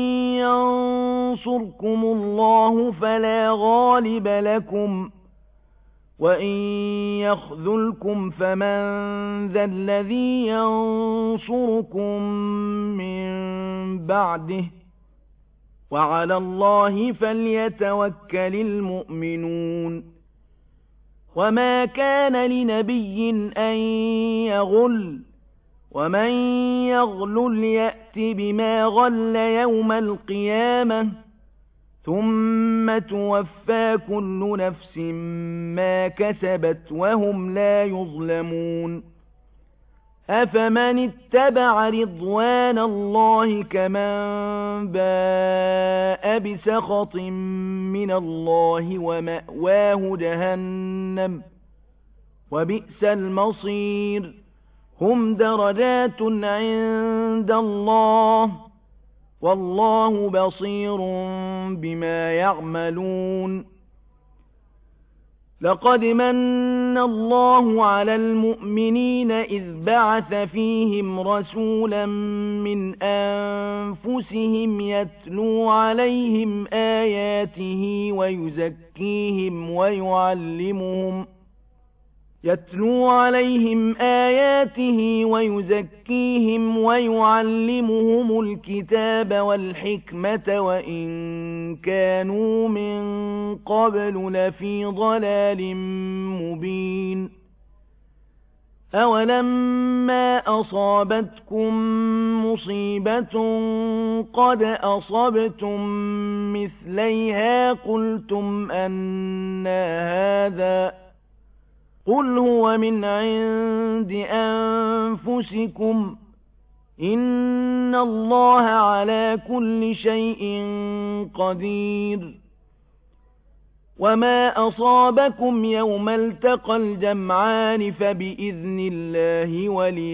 ينصركم الله فلا غالب لكم وإن يخذلكم فمن ذا الذي ينصركم من بعده وعلى الله فليتوكل المؤمنون وما كان لنبي أن يغل ومن يغلل يأت بما غل يوم القيامة ثم توفى كل نفس ما كسبت وهم لا يظلمون أفمن اتبع رضوان الله كمن باء بسخط من الله ومأواه جهنم وبئس المصير هم درجات عند الله والله بصير بما يعملون لقد من الله على المؤمنين إذ بعث فيهم رسولا من أنفسهم يتلو عليهم آياته ويزكيهم ويعلمهم الكتاب والحكمة وإن كانوا من قبل لفي ضلال مبين أَوَلَمَّا أَصَابَتْكُم مُّصِيبَةٌ قَدْ أَصَبْتُم مِّثْلَيْهَا قُلْتُمْ أَنَّىٰ هَٰذَا ۖ قُلْ هُوَ مِنْ عِندِ أَنفُسِكُمْ ۗ إِنَّ اللَّهَ عَلَىٰ كُلِّ شَيْءٍ قَدِيرٌ وَمَا أَصَابَكُمْ يَوْمَ الْتَقَى الْجَمْعَانِ فَبِإِذْنِ اللَّهِ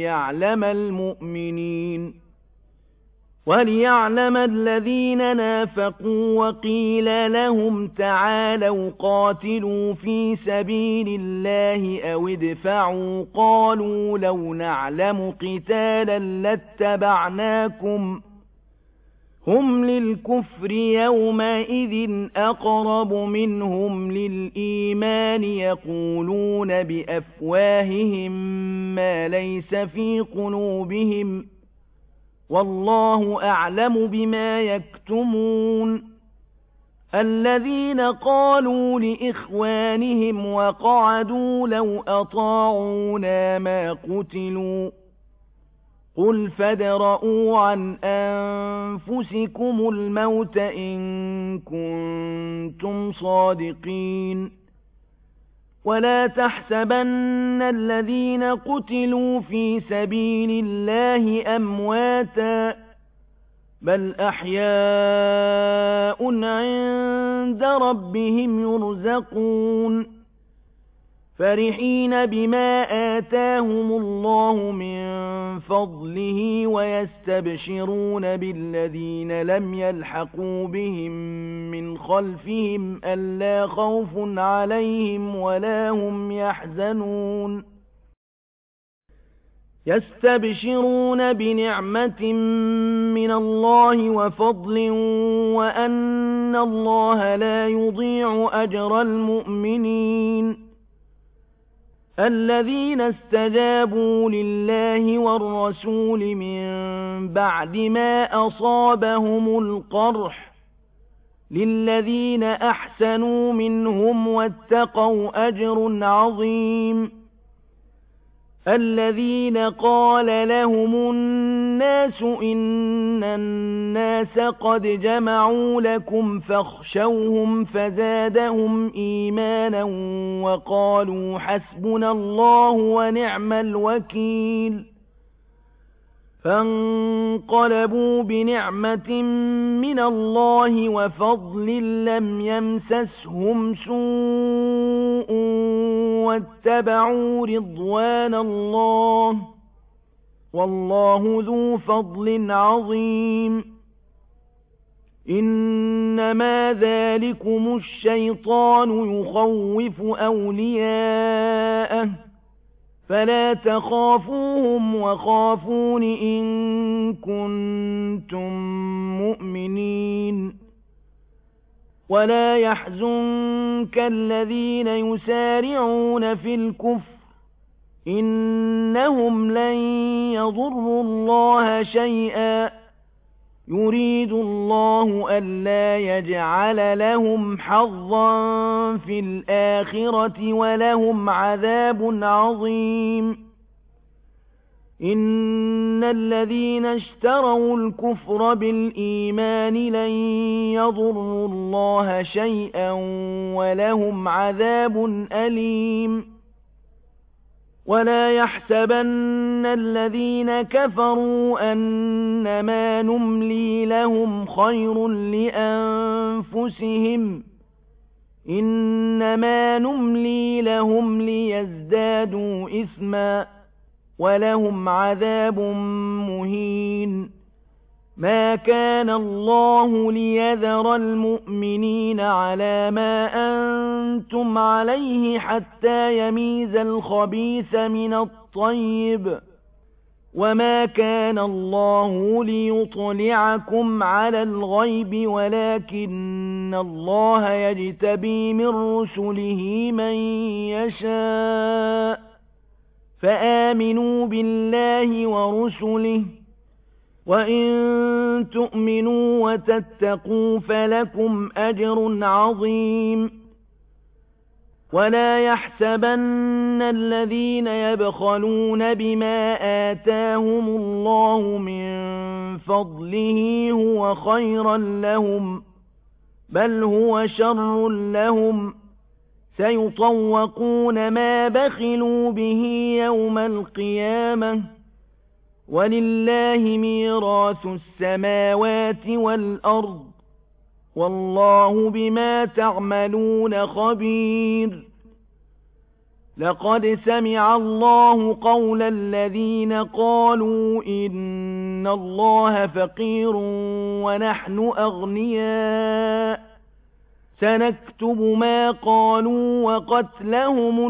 وَلِيَعْلَمَ الَّذِينَ نَافَقُوا وَقِيلَ لَهُمْ تَعَالَوْا قَاتِلُوا فِي سَبِيلِ اللَّهِ أَوِ ادْفَعُوا ۖ قَالُوا لَوْ نَعْلَمُ قِتَالًا لَّاتَّبَعْنَاكُمْ ۗ هُمْ لِلْكُفْرِ يَوْمَئِذٍ أَقْرَبُ مِنْهُمْ لِلْإِيمَانِ يَقُولُونَ بِأَفْوَاهِهِم مَّا لَيْسَ فِي قُلُوبِهِمْ ۗ وَاللَّهُ أَعْلَمُ بِمَا يَكْتُمُونَ الَّذِينَ قَالُوا لِإِخْوَانِهِمْ وَقَعَدُوا لَوْ أَطَاعُونَا مَا قُتِلُوا ۗ قُلْ فَادْرَءُوا عَنْ أَنفُسِكُمُ الْمَوْتَ إِن كُنتُمْ صَادِقِينَ وَلَا تَحْسَبَنَّ الَّذِينَ قُتِلُوا فِي سَبِيلِ اللَّهِ أَمْوَاتًا ۚ بَلْ أَحْيَاءٌ عِندَ رَبِّهِمْ يُرْزَقُونَ فَرِحِينَ بِمَا آتَاهُمُ اللَّهُ مِن فَضْلِهِ وَيَسْتَبْشِرُونَ بِالَّذِينَ لَمْ يَلْحَقُوا بِهِم مِّنْ خَلْفِهِمْ أَلَّا خَوْفٌ عَلَيْهِمْ وَلَا هُمْ يَحْزَنُونَ يَسْتَبْشِرُونَ بِنِعْمَةٍ مِّنَ اللَّهِ وَفَضْلٍ وَأَنَّ اللَّهَ لَا يُضِيعُ أَجْرَ الْمُؤْمِنِينَ الَّذِينَ اسْتَجَابُوا لِلَّهِ وَالرَّسُولِ مِن بَعْدِ مَا أَصَابَهُمُ الْقَرْحُ لِلَّذِينَ أَحْسَنُوا مِنْهُمْ وَاتَّقَوْا أَجْرٌ عَظِيمٌ الَّذِينَ قَالَ لَهُمُ النَّاسُ إِنَّ النَّاسَ قَدْ جَمَعُوا لَكُمْ فَاخْشَوْهُمْ فَزَادَهُمْ إِيمَانًا وَقَالُوا حَسْبُنَا اللَّهُ وَنِعْمَ الْوَكِيلُ فَانقَلَبُوا بِنِعْمَةٍ مِّنَ اللَّهِ وَفَضْلٍ لَّمْ يَمْسَسْهُمْ سُوءٌ وَاتَّبَعُوا رِضْوَانَ اللَّهِ ۗ وَاللَّهُ ذُو فَضْلٍ عَظِيمٍ إِنَّمَا ذَٰلِكُمُ الشَّيْطَانُ يُخَوِّفُ أَوْلِيَاءَهُ ۚ فَلَا تَخَافُوهُمْ وَخَافُونِ إِن كُنتُم مُّؤْمِنِينَ وَلَا يَحْزُنكَ الَّذِينَ يُسَارِعُونَ فِي الْكُفْرِ ۚ إِنَّهُمْ لَن يَضُرُّوا اللَّهَ شَيْئًا ۗ يُرِيدُ اللَّهُ أَلَّا يَجْعَلَ لَهُمْ حَظًّا فِي الْآخِرَةِ وَلَهُمْ عَذَابٌ عَظِيمٌ إِنَّ الَّذِينَ اشْتَرَوُا الْكُفْرَ بِالْإِيمَانِ لَن يَضُرُّوا اللَّهَ شَيْئًا وَلَهُمْ عَذَابٌ أَلِيمٌ وَلَا يَحْسَبَنَّ الَّذِينَ كَفَرُوا أَنَّمَا نُمْلِي لَهُمْ خَيْرٌ لِّأَنفُسِهِمْ ۚ إِنَّمَا نُمْلِي لَهُمْ لِيَزْدَادُوا إِثْمًا ۚ وَلَهُمْ عَذَابٌ مُّهِينٌ مَا كَانَ اللَّهُ لِيَذَرَ الْمُؤْمِنِينَ عَلَىٰ مَا أَنتُمْ عَلَيْهِ حَتَّىٰ يَمِيزَ الْخَبِيثَ مِنَ الطَّيِّبِ ۗ وَمَا كَانَ اللَّهُ لِيُطْلِعَكُمْ عَلَى الْغَيْبِ وَلَٰكِنَّ اللَّهَ يَجْتَبِي مِن رُّسُلِهِ مَن يَشَاءُ ۖ فَآمِنُوا بِاللَّهِ وَرُسُلِهِ ۚ وَإِن تُؤْمِنُوا وَتَتَّقُوا فَلَكُمْ أَجْرٌ عَظِيمٌ ولا يحسبن الذين يبخلون بما آتاهم الله من فضله هو خيرا لهم، بل هو شر لهم، سيطوقون ما بخلوا به يوم القيامة، ولله ميراث السماوات والأرض، والله بما تعملون خبير. لقد سمع الله قول الذين قالوا إن الله فقير ونحن أغنياء، سنكتب ما قالوا وقتلهم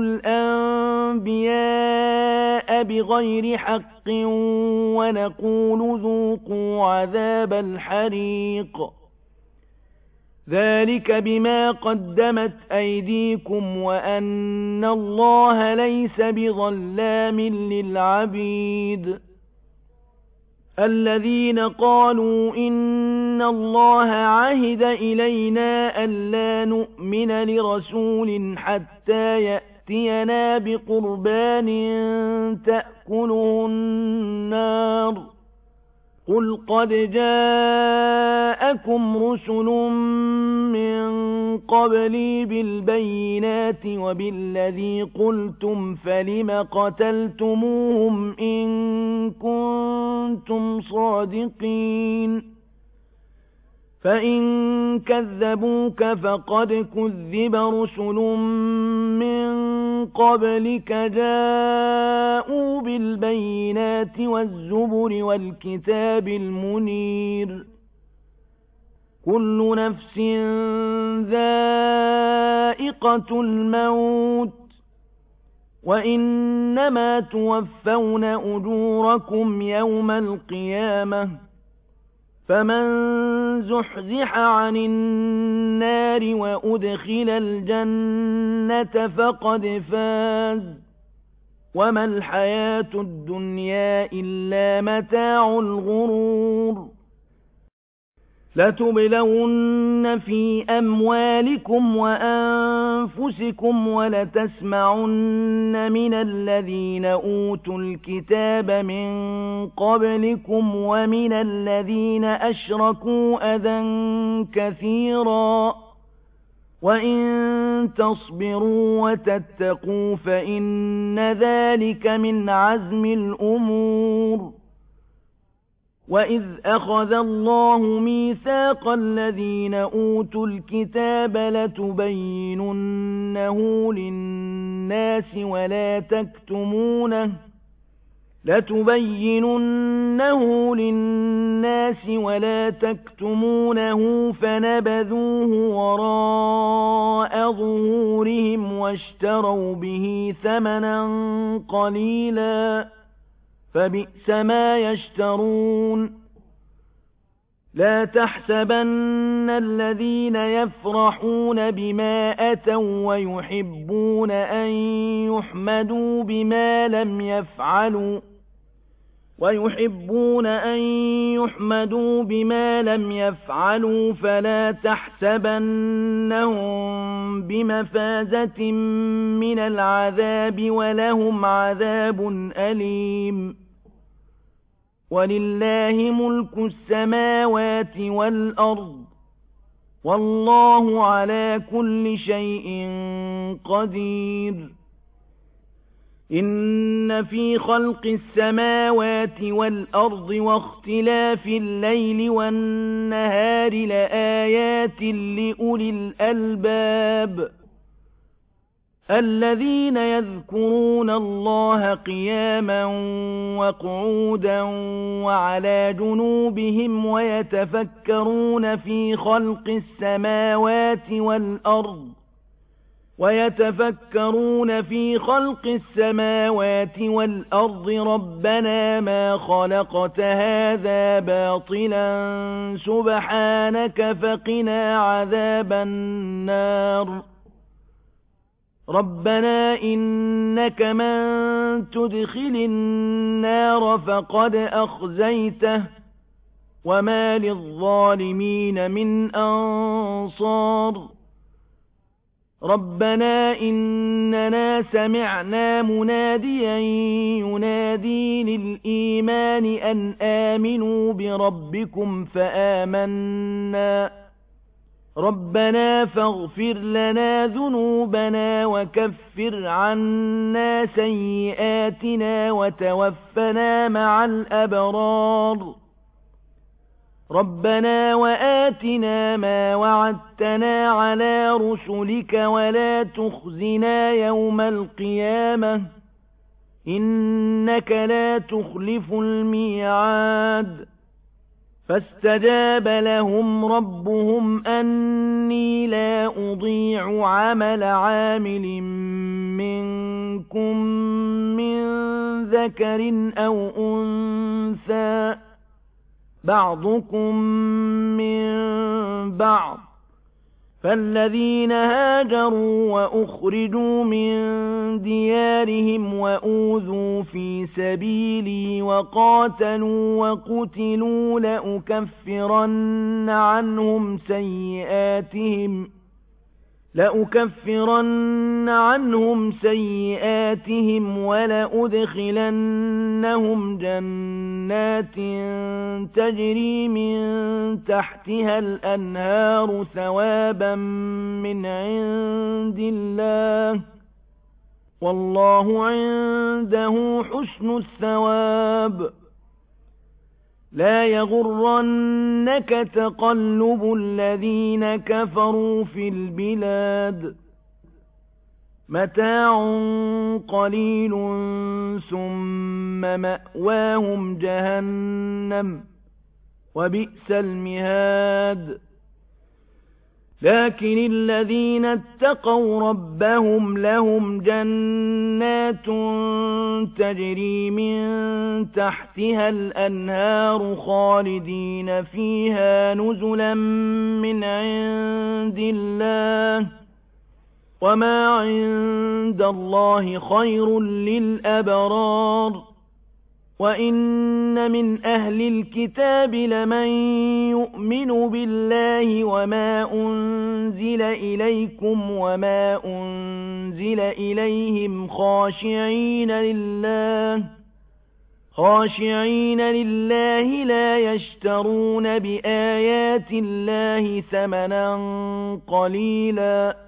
الأنبياء بغير حق، ونقول ذوقوا عذاب الحريق، ذلك بما قدمت أيديكم وأن الله ليس بظلام للعبيد. الذين قالوا إن الله عهد إلينا ألا نؤمن لرسول حتى يأتينا بقربان تأكله النار، قل قد جاءكم رسل من قبلي بالبينات وبالذي قلتم، فلم قتلتموهم إن كنتم صادقين؟ فإن كذبوك فقد كذب رسل من قبلك جاءوا بالبينات والزبر والكتاب المنير، كل نفس ذائقة الموت، وإنما توفون أجوركم يوم القيامة، فمن زحزح عن النار وأدخل الجنة فقد فاز، وما الحياة الدنيا إلا متاع الغرور. لتبلون في أموالكم وأنفسكم ولتسمعن من الذين أوتوا الكتاب من قبلكم ومن الذين أشركوا أذى كثيرا، وإن تصبروا وتتقوا فإن ذلك من عزم الأمور. وَإِذْ أَخَذَ اللَّهُ مِيثَاقَ الَّذِينَ أُوتُوا الْكِتَابَ لَتُبَيِّنُنَّهُ لِلنَّاسِ وَلَا تَكْتُمُونَهُ فَنَبَذُوهُ وَرَاءَ ظُهُورِهِمْ وَاشْتَرَوْا بِهِ ثَمَنًا قَلِيلًا، فبئس ما يشترون. لا تحسبن الذين يفرحون بما أتوا ويحبون أن يحمدوا بما لم يفعلوا فلا تحسبنهم بمفازة من العذاب، ولهم عذاب أليم. ولله ملك السماوات والأرض، والله على كل شيء قدير. إن في خلق السماوات والأرض واختلاف الليل والنهار لآيات لأولي الألباب، الذين يذكرون الله قياما وقعودا وعلى جنوبهم ويتفكرون في خلق السماوات والأرض ربنا ما خلقت هذا باطلا سبحانك فقنا عذاب النار. ربنا إنك من تدخل النار فقد أخزيته، وما للظالمين من أنصار. ربنا إننا سمعنا مناديا ينادي للإيمان أن آمنوا بربكم فآمنا ربنا فاغفر لنا ذنوبنا وكفر عنا سيئاتنا وتوفنا مع الأبرار ربنا وآتنا ما وعدتنا على رسلك ولا تخزنا يوم القيامة إنك لا تخلف الميعاد فاستجاب لهم ربهم أني لا أضيع عمل عامل منكم من ذكر أو أنثى بعضكم من بعض فالذين هاجروا وأخرجوا من ديارهم وأوذوا في سبيلي وقاتلوا وقتلوا لأكفرن عنهم سيئاتهم ولأدخلنهم جنات تجري من تحتها الأنهار ثوابا من عند الله والله عنده حسن الثواب لا يغرنك تقلب الذين كفروا في البلاد متاع قليل ثم مأواهم جهنم وبئس المهاد لكن الذين اتقوا ربهم لهم جنات تجري من تحتها الأنهار خالدين فيها نزلا من عند الله وما عند الله خير للأبرار وإن من أهل الكتاب لمن يؤمن بالله وما أنزل إليكم وما أنزل إليهم خاشعين لله لا يشترون بآيات الله ثمنا قليلا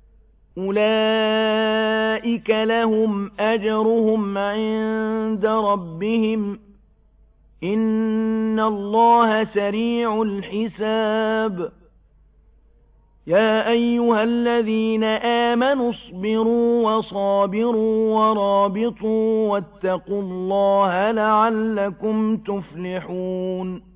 أولئك لهم أجرهم عند ربهم إن الله سريع الحساب يا أيها الذين آمنوا اصبروا وصابروا ورابطوا واتقوا الله لعلكم تفلحون